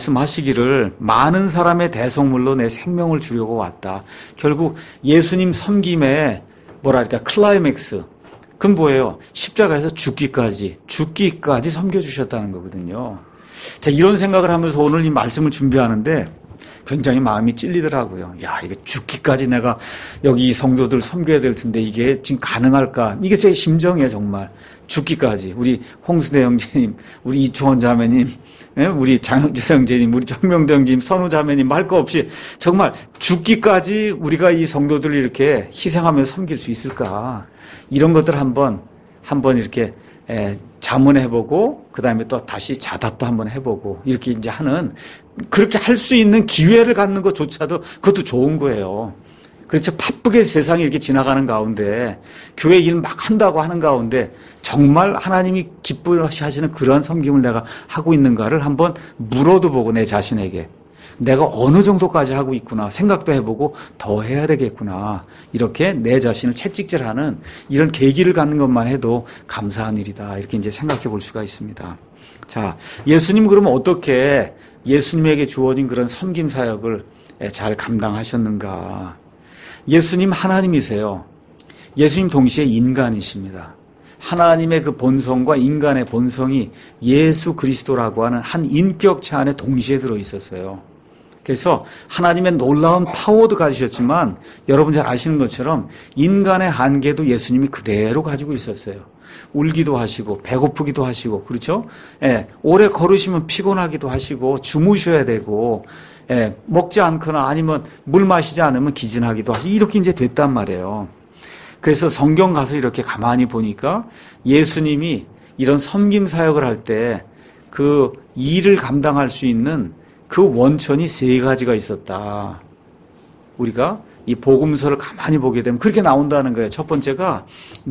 말씀하시기를 많은 사람의 대속물로 내 생명을 주려고 왔다. 결국 예수님 섬김의 뭐랄까, 클라이맥스. 그건 뭐예요? 십자가에서 죽기까지, 죽기까지 섬겨주셨다는 거거든요. 자, 이런 생각을 하면서 오늘 이 말씀을 준비하는데 굉장히 마음이 찔리더라고요. 야, 이게 죽기까지 내가 여기 성도들 섬겨야 될 텐데 이게 지금 가능할까? 이게 제 심정이에요, 정말. 죽기까지. 우리 홍순애 형제님, 우리 이충원 자매님, 우리 장영재 형제님, 우리 정명대 형제님, 선우 자매님 할 거 없이 정말 죽기까지 우리가 이 성도들을 이렇게 희생하면서 섬길 수 있을까? 이런 것들 한번, 한번 이렇게 에, 자문해보고, 그 다음에 또 다시 자답도 한번 해보고, 이렇게 이제 하는, 그렇게 할 수 있는 기회를 갖는 것조차도 그것도 좋은 거예요. 그렇죠. 바쁘게 세상이 이렇게 지나가는 가운데, 교회 일 막 한다고 하는 가운데, 정말 하나님이 기뻐하시는 그러한 섬김을 내가 하고 있는가를 한번 물어도 보고 내 자신에게. 내가 어느 정도까지 하고 있구나 생각도 해보고 더 해야 되겠구나 이렇게 내 자신을 채찍질하는 이런 계기를 갖는 것만 해도 감사한 일이다 이렇게 이제 생각해 볼 수가 있습니다. 자, 예수님 그러면 어떻게 예수님에게 주어진 그런 섬김 사역을 잘 감당하셨는가? 예수님 하나님이세요. 예수님 동시에 인간이십니다. 하나님의 그 본성과 인간의 본성이 예수 그리스도라고 하는 한 인격체 안에 동시에 들어 있었어요. 그래서 하나님의 놀라운 파워도 가지셨지만 여러분 잘 아시는 것처럼 인간의 한계도 예수님이 그대로 가지고 있었어요. 울기도 하시고 배고프기도 하시고 그렇죠? 예, 오래 걸으시면 피곤하기도 하시고 주무셔야 되고 예, 먹지 않거나 아니면 물 마시지 않으면 기진하기도 하시고 이렇게 이제 됐단 말이에요. 그래서 성경 가서 이렇게 가만히 보니까 예수님이 이런 섬김 사역을 할 때 그 일을 감당할 수 있는 그 원천이 세 가지가 있었다. 우리가 이 복음서를 가만히 보게 되면 그렇게 나온다는 거예요. 첫 번째가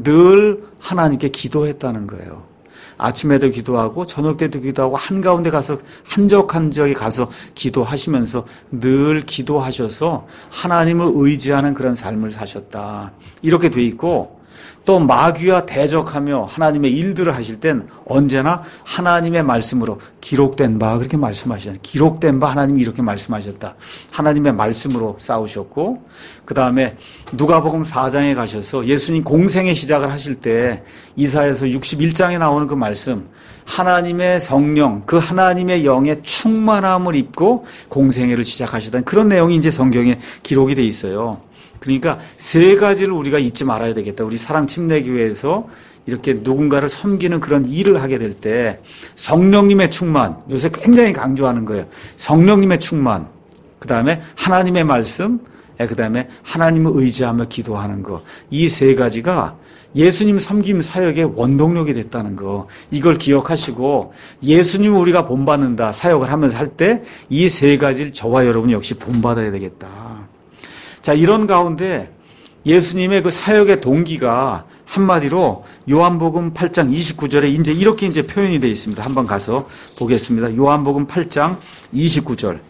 늘 하나님께 기도했다는 거예요. 아침에도 기도하고 저녁 때도 기도하고 한가운데 가서 한적 한적에 가서 기도하시면서 늘 기도하셔서 하나님을 의지하는 그런 삶을 사셨다. 이렇게 돼 있고 또 마귀와 대적하며 하나님의 일들을 하실 땐 언제나 하나님의 말씀으로 기록된 바 그렇게 말씀하셨다. 기록된 바 하나님이 이렇게 말씀하셨다. 하나님의 말씀으로 싸우셨고 그 다음에 누가복음 사 장에 가셔서 예수님 공생의 시작을 하실 때 이사야서 육십일 장에 나오는 그 말씀 하나님의 성령 그 하나님의 영의 충만함을 입고 공생애를 시작하시던 그런 내용이 이제 성경에 기록이 돼 있어요. 그러니까 세 가지를 우리가 잊지 말아야 되겠다. 우리 사랑침례교회에서 이렇게 누군가를 섬기는 그런 일을 하게 될 때 성령님의 충만, 요새 굉장히 강조하는 거예요. 성령님의 충만, 그 다음에 하나님의 말씀, 그 다음에 하나님을 의지하며 기도하는 거. 이 세 가지가 예수님 섬김 사역의 원동력이 됐다는 거. 이걸 기억하시고 예수님을 우리가 본받는다, 사역을 하면서 할 때 이 세 가지를 저와 여러분 역시 본받아야 되겠다. 자, 이런 가운데 예수님의 그 사역의 동기가 한마디로 요한복음 팔 장 이십구 절에 이제 이렇게 이제 표현이 되어 있습니다. 한번 가서 보겠습니다. 요한복음 팔 장 이십구 절.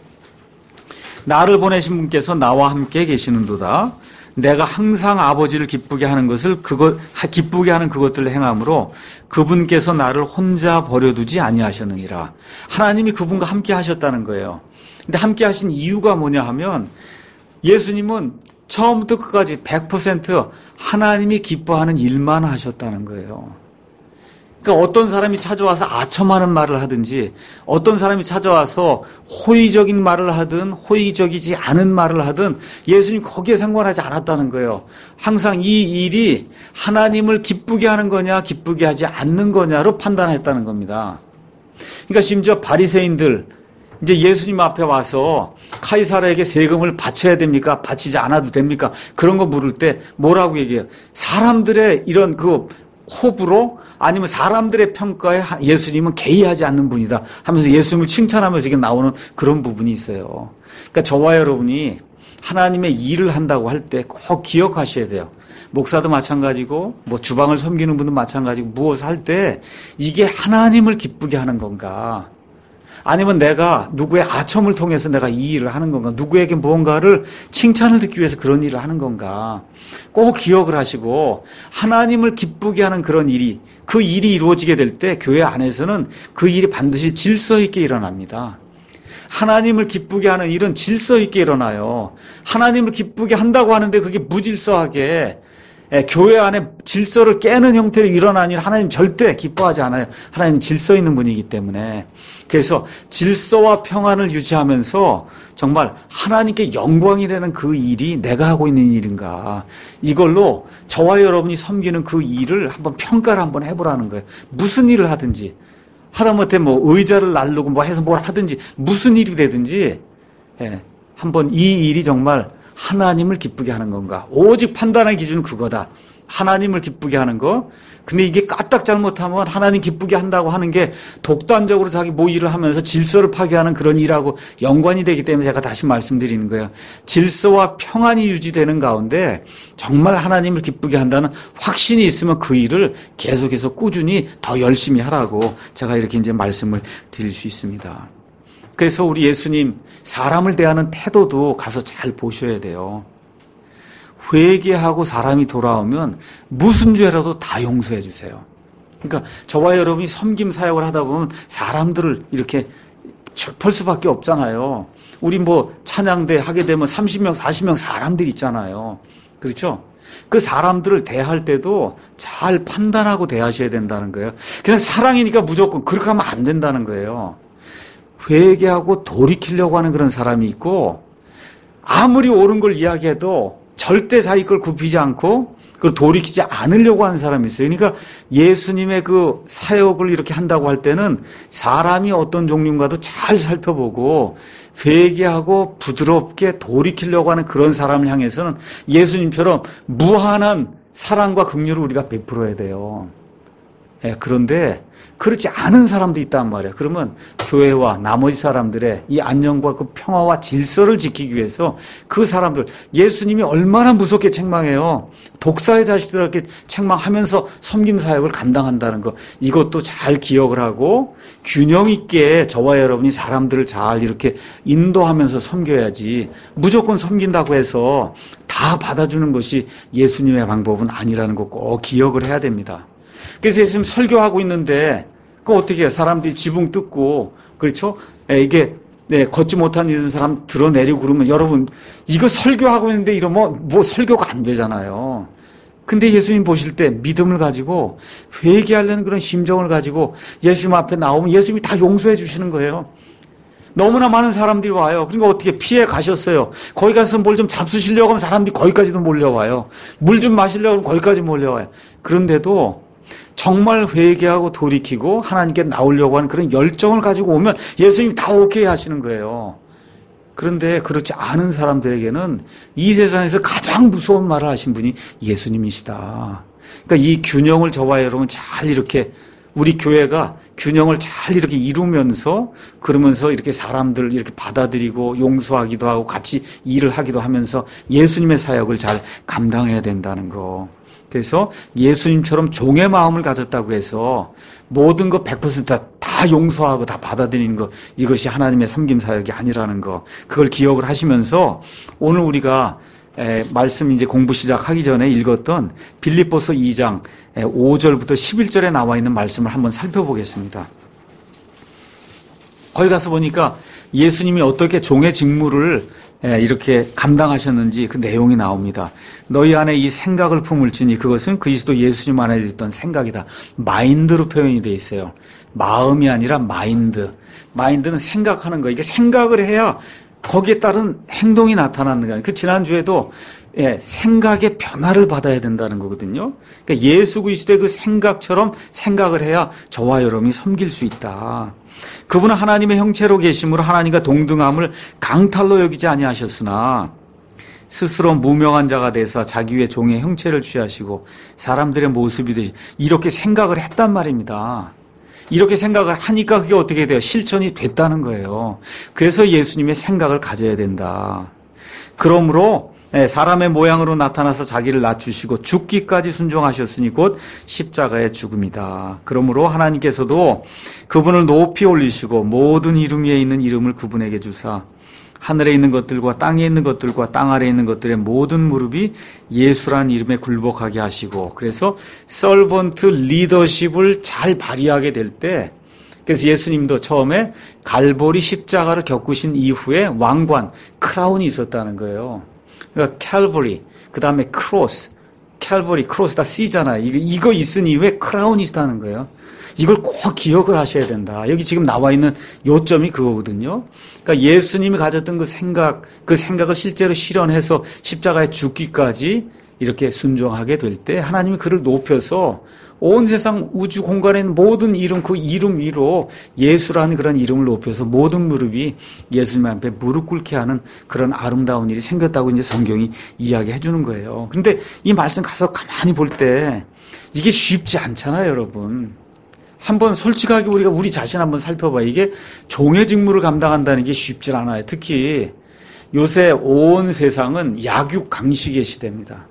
나를 보내신 분께서 나와 함께 계시는도다. 내가 항상 아버지를 기쁘게 하는 것을 그것 기쁘게 하는 그것들을 행함으로 그분께서 나를 혼자 버려두지 아니하셨느니라. 하나님이 그분과 함께 하셨다는 거예요. 근데 함께 하신 이유가 뭐냐 하면 예수님은 처음부터 끝까지 백 퍼센트 하나님이 기뻐하는 일만 하셨다는 거예요. 그러니까 어떤 사람이 찾아와서 아첨하는 말을 하든지 어떤 사람이 찾아와서 호의적인 말을 하든 호의적이지 않은 말을 하든 예수님 거기에 상관하지 않았다는 거예요. 항상 이 일이 하나님을 기쁘게 하는 거냐 기쁘게 하지 않는 거냐로 판단했다는 겁니다. 그러니까 심지어 바리새인들 이제 예수님 앞에 와서 카이사르에게 세금을 바쳐야 됩니까? 바치지 않아도 됩니까? 그런 거 물을 때 뭐라고 얘기해요? 사람들의 이런 그 호불호 아니면 사람들의 평가에 예수님은 개의하지 않는 분이다 하면서 예수님을 칭찬하면서 이게 나오는 그런 부분이 있어요. 그러니까 저와 여러분이 하나님의 일을 한다고 할 때 꼭 기억하셔야 돼요. 목사도 마찬가지고 뭐 주방을 섬기는 분도 마찬가지고 무엇을 할 때 이게 하나님을 기쁘게 하는 건가? 아니면 내가 누구의 아첨을 통해서 내가 이 일을 하는 건가? 누구에게 무언가를 칭찬을 듣기 위해서 그런 일을 하는 건가? 꼭 기억을 하시고 하나님을 기쁘게 하는 그런 일이 그 일이 이루어지게 될 때 교회 안에서는 그 일이 반드시 질서 있게 일어납니다. 하나님을 기쁘게 하는 일은 질서 있게 일어나요. 하나님을 기쁘게 한다고 하는데 그게 무질서하게 교회 안에 질서를 깨는 형태로 일어나니 하나님 절대 기뻐하지 않아요. 하나님 질서 있는 분이기 때문에. 그래서 질서와 평안을 유지하면서 정말 하나님께 영광이 되는 그 일이 내가 하고 있는 일인가. 이걸로 저와 여러분이 섬기는 그 일을 한번 평가를 한번 해보라는 거예요. 무슨 일을 하든지. 하다못해 뭐 의자를 날르고 뭐 해서 뭘 하든지 무슨 일이 되든지 예, 한번 이 일이 정말 하나님을 기쁘게 하는 건가? 오직 판단의 기준은 그거다. 하나님을 기쁘게 하는 거. 근데 이게 까딱 잘못하면 하나님 기쁘게 한다고 하는 게 독단적으로 자기 뭐 일을 하면서 질서를 파괴하는 그런 일하고 연관이 되기 때문에 제가 다시 말씀드리는 거예요. 질서와 평안이 유지되는 가운데 정말 하나님을 기쁘게 한다는 확신이 있으면 그 일을 계속해서 꾸준히 더 열심히 하라고 제가 이렇게 이제 말씀을 드릴 수 있습니다. 그래서 우리 예수님 사람을 대하는 태도도 가서 잘 보셔야 돼요. 회개하고 사람이 돌아오면 무슨 죄라도 다 용서해 주세요. 그러니까 저와 여러분이 섬김 사역을 하다 보면 사람들을 이렇게 볼 수밖에 없잖아요. 우리 뭐 찬양대 하게 되면 삼십 명, 사십 명 사람들이 있잖아요. 그렇죠? 그 사람들을 대할 때도 잘 판단하고 대하셔야 된다는 거예요. 그냥 사랑이니까 무조건 그렇게 하면 안 된다는 거예요. 회개하고 돌이키려고 하는 그런 사람이 있고 아무리 옳은 걸 이야기해도 절대 자기 걸 굽히지 않고 그걸 돌이키지 않으려고 하는 사람이 있어요. 그러니까 예수님의 그 사역을 이렇게 한다고 할 때는 사람이 어떤 종류인가도 잘 살펴보고 회개하고 부드럽게 돌이키려고 하는 그런 사람을 향해서는 예수님처럼 무한한 사랑과 긍휼을 우리가 베풀어야 돼요. 예, 그런데 그렇지 않은 사람도 있단 말이에요. 그러면 교회와 나머지 사람들의 이 안녕과 그 평화와 질서를 지키기 위해서 그 사람들, 예수님이 얼마나 무섭게 책망해요. 독사의 자식들에게 책망하면서 섬김 사역을 감당한다는 거. 이것도 잘 기억을 하고 균형 있게 저와 여러분이 사람들을 잘 이렇게 인도하면서 섬겨야지 무조건 섬긴다고 해서 다 받아주는 것이 예수님의 방법은 아니라는 거 꼭 기억을 해야 됩니다. 그래서 예수님 설교하고 있는데 그 어떻게 해요? 사람들이 지붕 뜯고 그렇죠? 에, 이게 네, 걷지 못하는 사람 드러내리고 그러면 여러분 이거 설교하고 있는데 이러면 뭐 설교가 안 되잖아요. 근데 예수님 보실 때 믿음을 가지고 회개하려는 그런 심정을 가지고 예수님 앞에 나오면 예수님이 다 용서해 주시는 거예요. 너무나 많은 사람들이 와요. 그러니까 어떻게 피해 가셨어요. 거기 가서 뭘 좀 잡수시려고 하면 사람들이 거기까지도 몰려와요. 물 좀 마시려고 하면 거기까지 몰려와요. 그런데도 정말 회개하고 돌이키고 하나님께 나오려고 하는 그런 열정을 가지고 오면 예수님이 다 오케이 하시는 거예요. 그런데 그렇지 않은 사람들에게는 이 세상에서 가장 무서운 말을 하신 분이 예수님이시다. 그러니까 이 균형을 저와 여러분 잘 이렇게 우리 교회가 균형을 잘 이렇게 이루면서 그러면서 이렇게 사람들 이렇게 받아들이고 용서하기도 하고 같이 일을 하기도 하면서 예수님의 사역을 잘 감당해야 된다는 거. 그래서 예수님처럼 종의 마음을 가졌다고 해서 모든 거 백 퍼센트 다, 다 용서하고 다 받아들이는 거, 이것이 하나님의 섬김 사역이 아니라는 거, 그걸 기억을 하시면서 오늘 우리가 에, 말씀 이제 공부 시작하기 전에 읽었던 빌립보서 이 장 오 절부터 십일 절에 나와 있는 말씀을 한번 살펴보겠습니다. 거기 가서 보니까 예수님이 어떻게 종의 직무를 이렇게 감당하셨는지 그 내용이 나옵니다. 너희 안에 이 생각을 품을지니 그것은 그리스도 예수님 안에 있던 생각이다. 마인드로 표현이 되어 있어요. 마음이 아니라 마인드. 마인드는 생각하는 거. 이게 생각을 해야 거기에 따른 행동이 나타나는 거예요. 그 지난주에도 예, 생각의 변화를 받아야 된다는 거거든요. 그러니까 예수 그리스도의 그 생각처럼 생각을 해야 저와 여러분이 섬길 수 있다. 그분은 하나님의 형체로 계심으로 하나님과 동등함을 강탈로 여기지 아니하셨으나 스스로 무명한 자가 돼서 자기 위에 종의 형체를 취하시고 사람들의 모습이 되시 이렇게 생각을 했단 말입니다. 이렇게 생각을 하니까 그게 어떻게 돼요? 실천이 됐다는 거예요. 그래서 예수님의 생각을 가져야 된다. 그러므로 사람의 모양으로 나타나서 자기를 낮추시고 죽기까지 순종하셨으니 곧 십자가의 죽음이다. 그러므로 하나님께서도 그분을 높이 올리시고 모든 이름 위에 있는 이름을 그분에게 주사 하늘에 있는 것들과 땅에 있는 것들과 땅 아래에 있는 것들의 모든 무릎이 예수란 이름에 굴복하게 하시고, 그래서 서번트 리더십을 잘 발휘하게 될 때, 그래서 예수님도 처음에 갈보리 십자가를 겪으신 이후에 왕관, 크라운이 있었다는 거예요. 그러니까 캘버리, 그 다음에 크로스, 캘버리, 크로스 다 C잖아요. 이거, 이거 있은 이후에 크라운이 있다는 거예요. 이걸 꼭 기억을 하셔야 된다. 여기 지금 나와 있는 요점이 그거거든요. 그러니까 예수님이 가졌던 그 생각, 그 생각을 실제로 실현해서 십자가에 죽기까지 이렇게 순종하게 될 때 하나님이 그를 높여서 온 세상 우주 공간에 있는 모든 이름, 그 이름 위로 예수라는 그런 이름을 높여서 모든 무릎이 예수님 앞에 무릎 꿇게 하는 그런 아름다운 일이 생겼다고 이제 성경이 이야기해 주는 거예요. 그런데 이 말씀 가서 가만히 볼 때 이게 쉽지 않잖아요, 여러분. 한번 솔직하게 우리가 우리 자신 한번 살펴봐요. 이게 종의 직무를 감당한다는 게 쉽지 않아요. 특히 요새 온 세상은 약육강식의 시대입니다.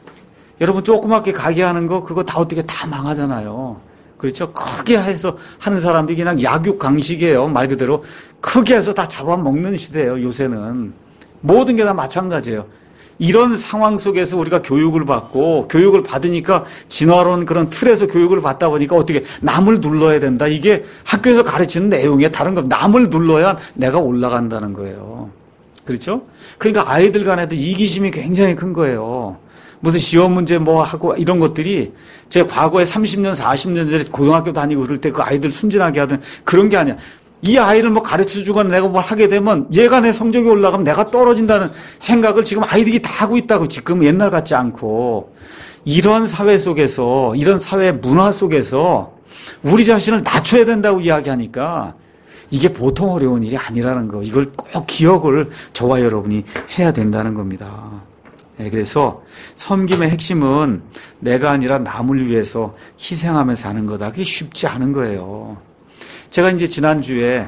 여러분 조그맣게 가게 하는 거 그거 다 어떻게 다 망하잖아요. 그렇죠? 크게 해서 하는 사람들이 그냥 약육강식이에요. 말 그대로 크게 해서 다 잡아먹는 시대예요. 요새는 모든 게 다 마찬가지예요. 이런 상황 속에서 우리가 교육을 받고 교육을 받으니까 진화론 그런 틀에서 교육을 받다 보니까 어떻게 남을 눌러야 된다. 이게 학교에서 가르치는 내용에 다른 거 남을 눌러야 내가 올라간다는 거예요. 그렇죠? 그러니까 아이들 간에도 이기심이 굉장히 큰 거예요. 무슨 시험 문제 뭐 하고 이런 것들이 제 과거에 삼십 년, 사십 년 전에 고등학교 다니고 그럴 때 그 아이들 순진하게 하던 그런 게 아니야. 이 아이를 뭐 가르쳐 주거나 내가 뭘 하게 되면 얘가 내 성적이 올라가면 내가 떨어진다는 생각을 지금 아이들이 다 하고 있다고. 지금 옛날 같지 않고. 이런 사회 속에서, 이런 사회 문화 속에서 우리 자신을 낮춰야 된다고 이야기하니까 이게 보통 어려운 일이 아니라는 거. 이걸 꼭 기억을 저와 여러분이 해야 된다는 겁니다. 네, 그래서 섬김의 핵심은 내가 아니라 남을 위해서 희생하면서 하는 거다. 그게 쉽지 않은 거예요. 제가 이제 지난주에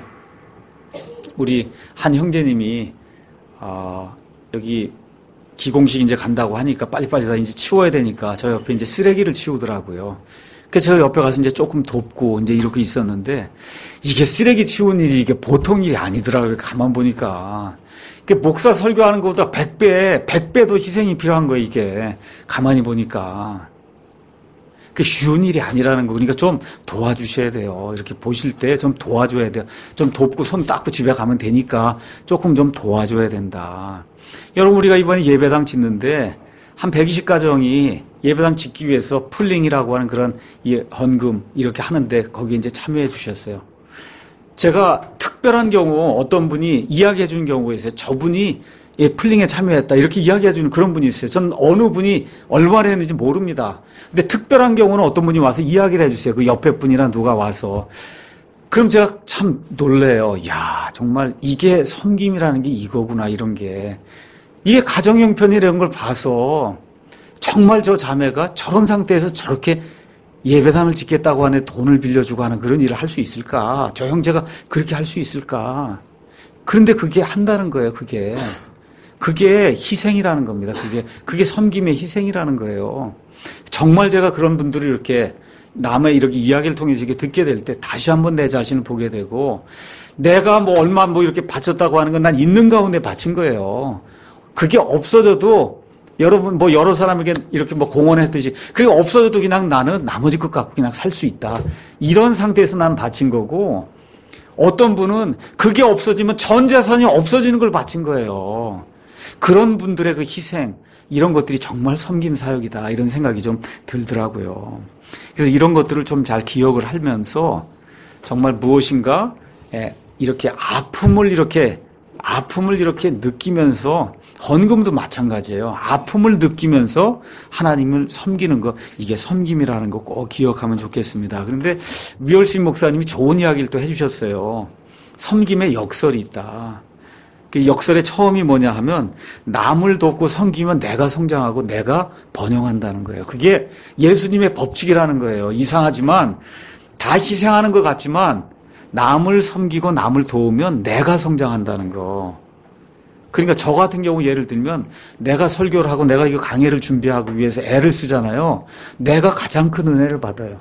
우리 한 형제님이 어, 여기 기공식 이제 간다고 하니까 빨리빨리 다 이제 치워야 되니까 저 옆에 이제 쓰레기를 치우더라고요. 그래서 저 옆에 가서 이제 조금 돕고 이제 이렇게 있었는데 이게 쓰레기 치우는 일이 이게 보통 일이 아니더라고요. 가만 보니까. 이게 목사 설교하는 것보다 백 배, 백 배 더 희생이 필요한 거예요, 이게. 가만히 보니까. 그 쉬운 일이 아니라는 거. 그러니까 좀 도와주셔야 돼요. 이렇게 보실 때 좀 도와줘야 돼요. 좀 돕고 손 닦고 집에 가면 되니까 조금 좀 도와줘야 된다. 여러분, 우리가 이번에 예배당 짓는데 한 백이십 가정이 예배당 짓기 위해서 풀링이라고 하는 그런 헌금 이렇게 하는데 거기에 이제 참여해 주셨어요. 제가 특별한 경우 어떤 분이 이야기해 주는 경우가 있어요. 저분이 예, 풀링에 참여했다. 이렇게 이야기해 주는 그런 분이 있어요. 저는 어느 분이 얼마나 했는지 모릅니다. 근데 특별한 경우는 어떤 분이 와서 이야기를 해 주세요. 그 옆에 분이랑 누가 와서. 그럼 제가 참 놀래요. 야, 정말 이게 섬김이라는 게 이거구나, 이런 게. 이게 가정 형편이라는 걸 봐서 정말 저 자매가 저런 상태에서 저렇게 예배당을 짓겠다고 하는데 돈을 빌려주고 하는 그런 일을 할 수 있을까? 저 형제가 그렇게 할 수 있을까? 그런데 그게 한다는 거예요, 그게. 그게 희생이라는 겁니다. 그게, 그게 섬김의 희생이라는 거예요. 정말 제가 그런 분들이 이렇게 남의 이렇게 이야기를 통해서 이렇게 듣게 될 때 다시 한번 내 자신을 보게 되고 내가 뭐 얼마 뭐 이렇게 바쳤다고 하는 건 난 있는 가운데 바친 거예요. 그게 없어져도 여러분 뭐 여러 사람에게 이렇게 뭐 공헌했듯이 그게 없어져도 그냥 나는 나머지 것 갖고 그냥 살 수 있다. 이런 상태에서 난 바친 거고 어떤 분은 그게 없어지면 전 재산이 없어지는 걸 바친 거예요. 그런 분들의 그 희생 이런 것들이 정말 섬김 사역이다 이런 생각이 좀 들더라고요. 그래서 이런 것들을 좀 잘 기억을 하면서 정말 무엇인가 이렇게 아픔을 이렇게 아픔을 이렇게 느끼면서 헌금도 마찬가지예요. 아픔을 느끼면서 하나님을 섬기는 거 이게 섬김이라는 거 꼭 기억하면 좋겠습니다. 그런데 위얼신 목사님이 좋은 이야기를 또 해주셨어요. 섬김의 역설이 있다. 그 역설의 처음이 뭐냐 하면 남을 돕고 섬기면 내가 성장하고 내가 번영한다는 거예요. 그게 예수님의 법칙이라는 거예요. 이상하지만 다 희생하는 것 같지만 남을 섬기고 남을 도우면 내가 성장한다는 거. 그러니까 저 같은 경우 예를 들면 내가 설교를 하고 내가 이거 강의를 준비하기 위해서 애를 쓰잖아요. 내가 가장 큰 은혜를 받아요.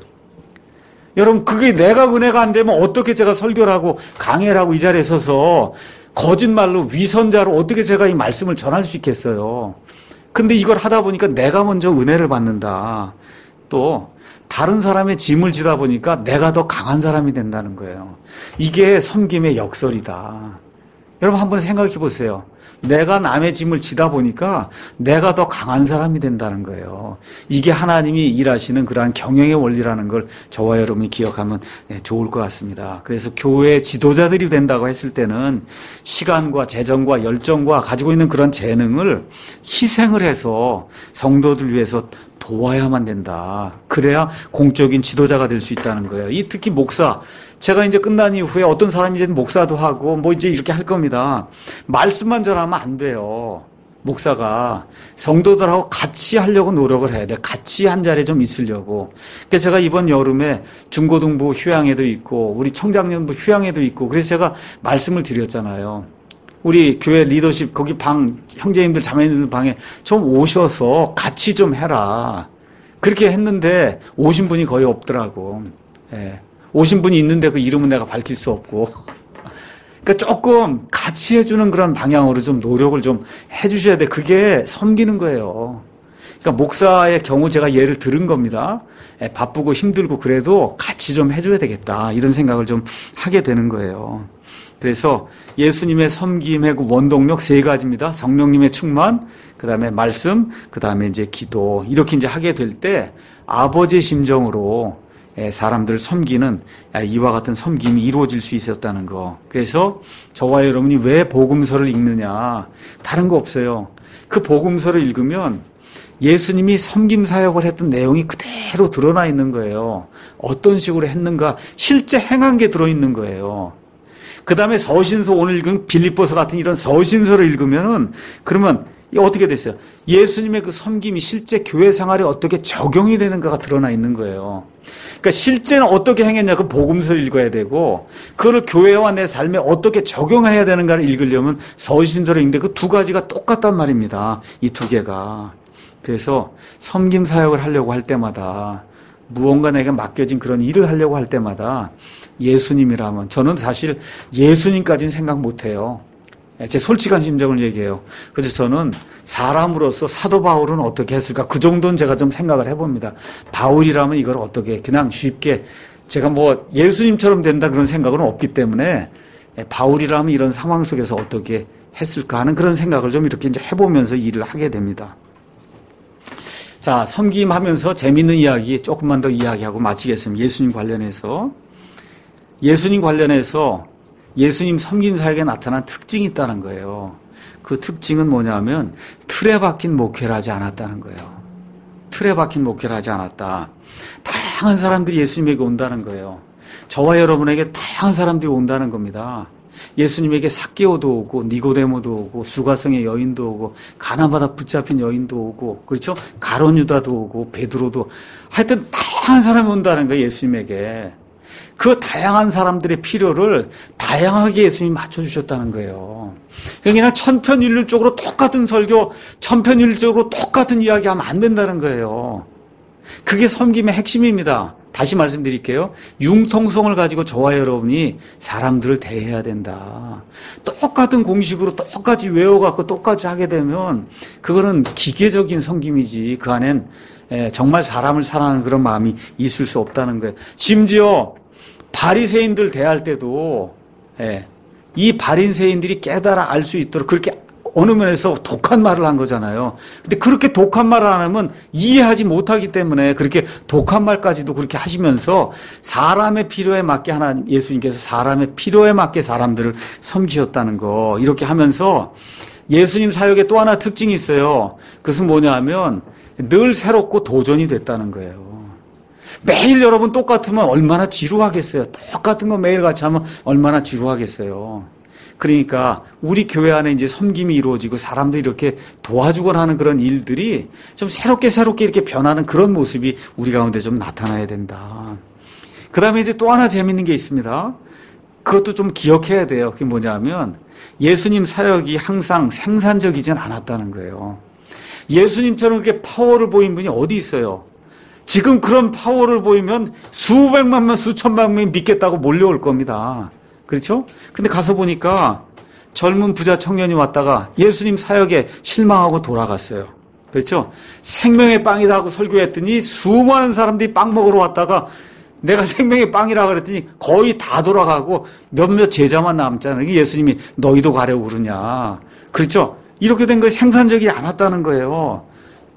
여러분 그게 내가 은혜가 안 되면 어떻게 제가 설교를 하고 강의를 하고 이 자리에 서서 거짓말로 위선자로 어떻게 제가 이 말씀을 전할 수 있겠어요. 근데 이걸 하다 보니까 내가 먼저 은혜를 받는다. 또 다른 사람의 짐을 지다 보니까 내가 더 강한 사람이 된다는 거예요. 이게 섬김의 역설이다. 여러분 한번 생각해 보세요. 내가 남의 짐을 지다 보니까 내가 더 강한 사람이 된다는 거예요. 이게 하나님이 일하시는 그러한 경영의 원리라는 걸 저와 여러분이 기억하면 좋을 것 같습니다. 그래서 교회 지도자들이 된다고 했을 때는 시간과 재정과 열정과 가지고 있는 그런 재능을 희생을 해서 성도들 위해서 도와야만 된다. 그래야 공적인 지도자가 될 수 있다는 거예요. 이 특히 목사. 제가 이제 끝난 이후에 어떤 사람이 이제 목사도 하고 뭐 이제 이렇게 할 겁니다. 말씀만 전하면 안 돼요. 목사가 성도들하고 같이 하려고 노력을 해야 돼. 같이 한 자리에 좀 있으려고. 그래서 제가 이번 여름에 중고등부 휴양에도 있고 우리 청장년부 휴양에도 있고 그래서 제가 말씀을 드렸잖아요. 우리 교회 리더십 거기 방 형제님들 자매님들 방에 좀 오셔서 같이 좀 해라. 그렇게 했는데 오신 분이 거의 없더라고. 예. 오신 분이 있는데 그 이름은 내가 밝힐 수 없고. 그러니까 조금 같이 해주는 그런 방향으로 좀 노력을 좀 해주셔야 돼. 그게 섬기는 거예요. 그러니까 목사의 경우 제가 예를 들은 겁니다. 예, 바쁘고 힘들고 그래도 같이 좀 해줘야 되겠다. 이런 생각을 좀 하게 되는 거예요. 그래서 예수님의 섬김의 그 원동력 세 가지입니다. 성령님의 충만, 그 다음에 말씀, 그 다음에 이제 기도. 이렇게 이제 하게 될 때 아버지의 심정으로 사람들을 섬기는 이와 같은 섬김이 이루어질 수 있었다는 거. 그래서 저와 여러분이 왜 복음서를 읽느냐. 다른 거 없어요. 그 복음서를 읽으면 예수님이 섬김 사역을 했던 내용이 그대로 드러나 있는 거예요. 어떤 식으로 했는가. 실제 행한 게 들어있는 거예요. 그 다음에 서신서 오늘 읽은 빌립보서 같은 이런 서신서를 읽으면은 그러면 어떻게 됐어요? 예수님의 그 섬김이 실제 교회 생활에 어떻게 적용이 되는가가 드러나 있는 거예요. 그러니까 실제는 어떻게 행했냐 그 복음서를 읽어야 되고 그걸 교회와 내 삶에 어떻게 적용해야 되는가를 읽으려면 서신서를 읽는데 그 두 가지가 똑같단 말입니다. 이 두 개가. 그래서 섬김 사역을 하려고 할 때마다 무언가 내게 맡겨진 그런 일을 하려고 할 때마다 예수님이라면 저는 사실 예수님까지는 생각 못해요. 제 솔직한 심정을 얘기해요. 그래서 저는 사람으로서 사도 바울은 어떻게 했을까 그 정도는 제가 좀 생각을 해봅니다. 바울이라면 이걸 어떻게 그냥 쉽게 제가 뭐 예수님처럼 된다 그런 생각은 없기 때문에 바울이라면 이런 상황 속에서 어떻게 했을까 하는 그런 생각을 좀 이렇게 이제 해보면서 일을 하게 됩니다. 자, 섬김하면서 재밌는 이야기 조금만 더 이야기하고 마치겠습니다. 예수님 관련해서. 예수님 관련해서 예수님 섬김 사역에 나타난 특징이 있다는 거예요. 그 특징은 뭐냐면 틀에 박힌 목회를 하지 않았다는 거예요. 틀에 박힌 목회를 하지 않았다. 다양한 사람들이 예수님에게 온다는 거예요. 저와 여러분에게 다양한 사람들이 온다는 겁니다. 예수님에게 삭개오도 오고 니고데모도 오고 수가성의 여인도 오고 가나마다 붙잡힌 여인도 오고 그렇죠? 가론유다도 오고 베드로도 하여튼 다양한 사람이 온다는 거예요. 예수님에게. 그 다양한 사람들의 필요를 다양하게 예수님이 맞춰주셨다는 거예요. 그냥 천편일률적으로 똑같은 설교, 천편일률적으로 똑같은 이야기하면 안 된다는 거예요. 그게 섬김의 핵심입니다. 다시 말씀드릴게요. 융통성을 가지고 저와 여러분이 사람들을 대해야 된다. 똑같은 공식으로 똑같이 외워갖고 똑같이 하게 되면 그거는 기계적인 섬김이지 그 안엔 정말 사람을 사랑하는 그런 마음이 있을 수 없다는 거예요. 심지어 바리새인들 대할 때도 이 바리새인들이 깨달아 알 수 있도록 그렇게 어느 면에서 독한 말을 한 거잖아요. 근데 그렇게 독한 말을 안 하면 이해하지 못하기 때문에 그렇게 독한 말까지도 그렇게 하시면서 사람의 필요에 맞게 하나님, 예수님께서 사람의 필요에 맞게 사람들을 섬기셨다는 거. 이렇게 하면서 예수님 사역에 또 하나 특징이 있어요. 그것은 뭐냐 하면 늘 새롭고 도전이 됐다는 거예요. 매일 여러분 똑같으면 얼마나 지루하겠어요. 똑같은 거 매일 같이 하면 얼마나 지루하겠어요. 그러니까 우리 교회 안에 이제 섬김이 이루어지고 사람들이 이렇게 도와주곤 하는 그런 일들이 좀 새롭게 새롭게 이렇게 변하는 그런 모습이 우리 가운데 좀 나타나야 된다. 그 다음에 이제 또 하나 재밌는 게 있습니다. 그것도 좀 기억해야 돼요. 그게 뭐냐면 예수님 사역이 항상 생산적이진 않았다는 거예요. 예수님처럼 그렇게 파워를 보인 분이 어디 있어요? 지금 그런 파워를 보이면 수백만 명, 수천만 명이 믿겠다고 몰려올 겁니다. 그렇죠? 근데 가서 보니까 젊은 부자 청년이 왔다가 예수님 사역에 실망하고 돌아갔어요. 그렇죠? 생명의 빵이다 하고 설교했더니 수많은 사람들이 빵 먹으러 왔다가 내가 생명의 빵이라 그랬더니 거의 다 돌아가고 몇몇 제자만 남잖아요. 예수님이 너희도 가려고 그러냐. 그렇죠? 이렇게 된 거 생산적이지 않았다는 거예요.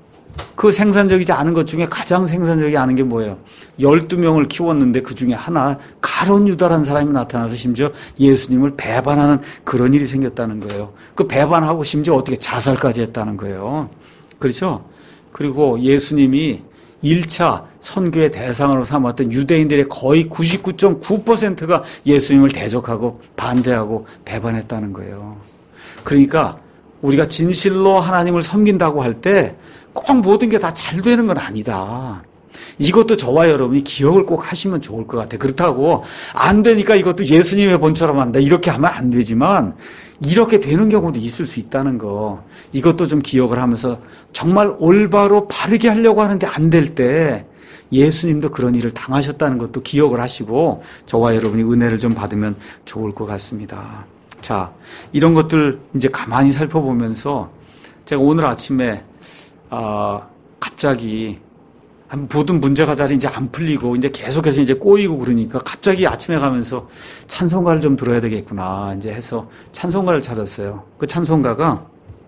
그 생산적이지 않은 것 중에 가장 생산적이지 않은 게 뭐예요? 열두 명을 키웠는데 그 중에 하나 가룟 유다라는 사람이 나타나서 심지어 예수님을 배반하는 그런 일이 생겼다는 거예요. 그 배반하고 심지어 어떻게 자살까지 했다는 거예요. 그렇죠? 그리고 예수님이 일 차 선교의 대상으로 삼았던 유대인들의 거의 구십구 점 구 퍼센트가 예수님을 대적하고 반대하고 배반했다는 거예요. 그러니까 우리가 진실로 하나님을 섬긴다고 할 때 꼭 모든 게 다 잘 되는 건 아니다. 이것도 저와 여러분이 기억을 꼭 하시면 좋을 것 같아요. 그렇다고 안 되니까 이것도 예수님의 본처럼 한다. 이렇게 하면 안 되지만 이렇게 되는 경우도 있을 수 있다는 거. 이것도 좀 기억을 하면서 정말 올바로 바르게 하려고 하는데 안 될 때 예수님도 그런 일을 당하셨다는 것도 기억을 하시고 저와 여러분이 은혜를 좀 받으면 좋을 것 같습니다. 자, 이런 것들 이제 가만히 살펴보면서 제가 오늘 아침에 아, 갑자기 모든 문제가 잘 이제 안 풀리고 이제 계속해서 이제 꼬이고 그러니까 갑자기 아침에 가면서 찬송가를 좀 들어야 되겠구나 이제 해서 찬송가를 찾았어요. 그 찬송가가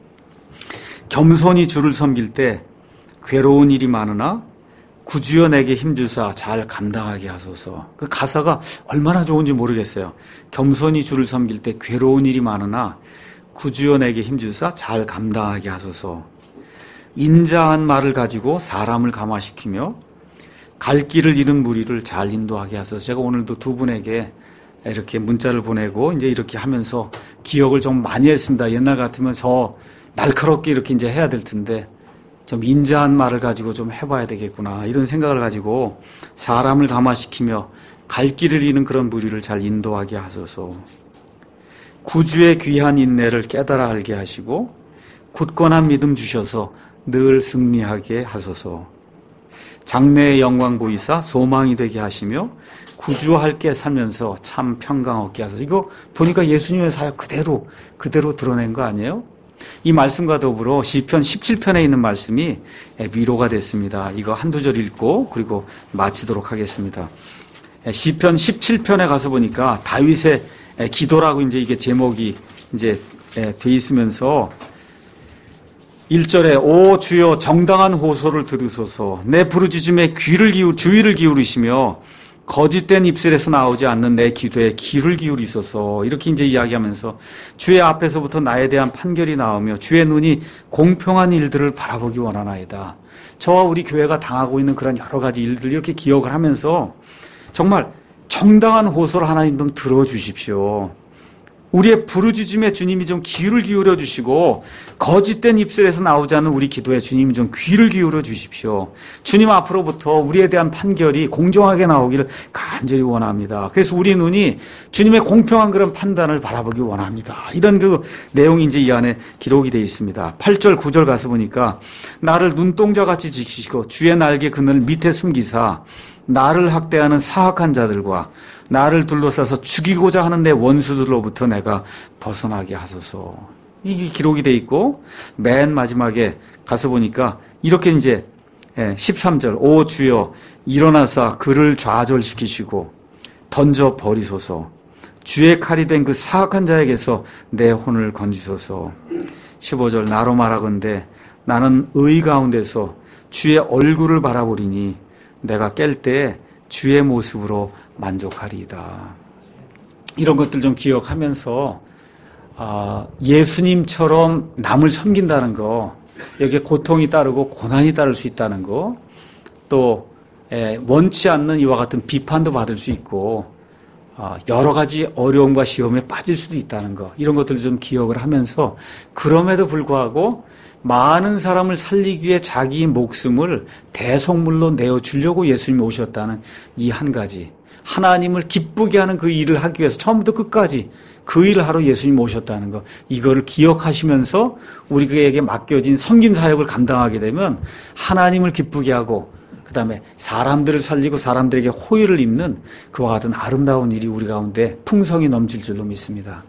겸손히 주를 섬길 때 괴로운 일이 많으나 구주여 내게 힘주사 잘 감당하게 하소서. 그 가사가 얼마나 좋은지 모르겠어요. 겸손히 주를 섬길 때 괴로운 일이 많으나 구주여 내게 힘주사 잘 감당하게 하소서. 인자한 말을 가지고 사람을 감화시키며 갈 길을 잃은 무리를 잘 인도하게 하소서. 제가 오늘도 두 분에게 이렇게 문자를 보내고 이제 이렇게 하면서 기억을 좀 많이 했습니다. 옛날 같으면 저 날카롭게 이렇게 이제 해야 될 텐데 좀 인자한 말을 가지고 좀 해봐야 되겠구나 이런 생각을 가지고 사람을 감화시키며 갈 길을 잃은 그런 무리를 잘 인도하게 하소서. 구주의 귀한 인내를 깨달아 알게 하시고 굳건한 믿음 주셔서 늘 승리하게 하소서. 장래의 영광 보이사 소망이 되게 하시며 구주할게 살면서 참 평강 얻게 하소서. 이거 보니까 예수님의 사역 그대로 그대로 드러낸 거 아니에요? 이 말씀과 더불어 시편 십칠 편에 있는 말씀이 위로가 됐습니다. 이거 한두 절 읽고 그리고 마치도록 하겠습니다. 시편 십칠 편에 가서 보니까 다윗의 기도라고 이제 이게 제목이 이제 돼 있으면서 일 절에 오 주여 정당한 호소를 들으소서. 내 부르짖음에 귀를 기울 주의를 기울이시며 거짓된 입술에서 나오지 않는 내 기도에 귀를 기울이소서. 이렇게 이제 이야기하면서 주의 앞에서부터 나에 대한 판결이 나오며 주의 눈이 공평한 일들을 바라보기 원하나이다. 저와 우리 교회가 당하고 있는 그런 여러 가지 일들 이렇게 기억을 하면서 정말 정당한 호소를 하나님 좀 들어주십시오. 우리의 부르짖음에 주님이 좀 귀를 기울여 주시고 거짓된 입술에서 나오지 않는 우리 기도에 주님이 좀 귀를 기울여 주십시오. 주님 앞으로부터 우리에 대한 판결이 공정하게 나오기를 간절히 원합니다. 그래서 우리 눈이 주님의 공평한 그런 판단을 바라보기 원합니다. 이런 그 내용이 이제 이 안에 기록이 되어 있습니다. 팔 절 구 절 가서 보니까 나를 눈동자같이 지키시고 주의 날개 그늘 밑에 숨기사 나를 학대하는 사악한 자들과 나를 둘러싸서 죽이고자 하는 내 원수들로부터 내가 벗어나게 하소서. 이게 기록이 돼 있고 맨 마지막에 가서 보니까 이렇게 이제 십삼 절 오 주여 일어나사 그를 좌절시키시고 던져 버리소서. 주의 칼이 된 그 사악한 자에게서 내 혼을 건지소서. 십오 절 나로 말하건대 나는 의 가운데서 주의 얼굴을 바라보리니 내가 깰 때에 주의 모습으로 만족하리이다. 이런 것들 좀 기억하면서 아, 예수님처럼 남을 섬긴다는 거, 여기에 고통이 따르고 고난이 따를 수 있다는 거, 또 에, 원치 않는 이와 같은 비판도 받을 수 있고 아, 여러 가지 어려움과 시험에 빠질 수도 있다는 거, 이런 것들을 좀 기억을 하면서 그럼에도 불구하고 많은 사람을 살리기 위해 자기 목숨을 대속물로 내어주려고 예수님이 오셨다는 이 한 가지, 하나님을 기쁘게 하는 그 일을 하기 위해서 처음부터 끝까지 그 일을 하러 예수님 오셨다는 거, 이거를 기억하시면서 우리에게 맡겨진 섬김 사역을 감당하게 되면 하나님을 기쁘게 하고 그 다음에 사람들을 살리고 사람들에게 호의를 입는 그와 같은 아름다운 일이 우리 가운데 풍성히 넘칠 줄로 믿습니다.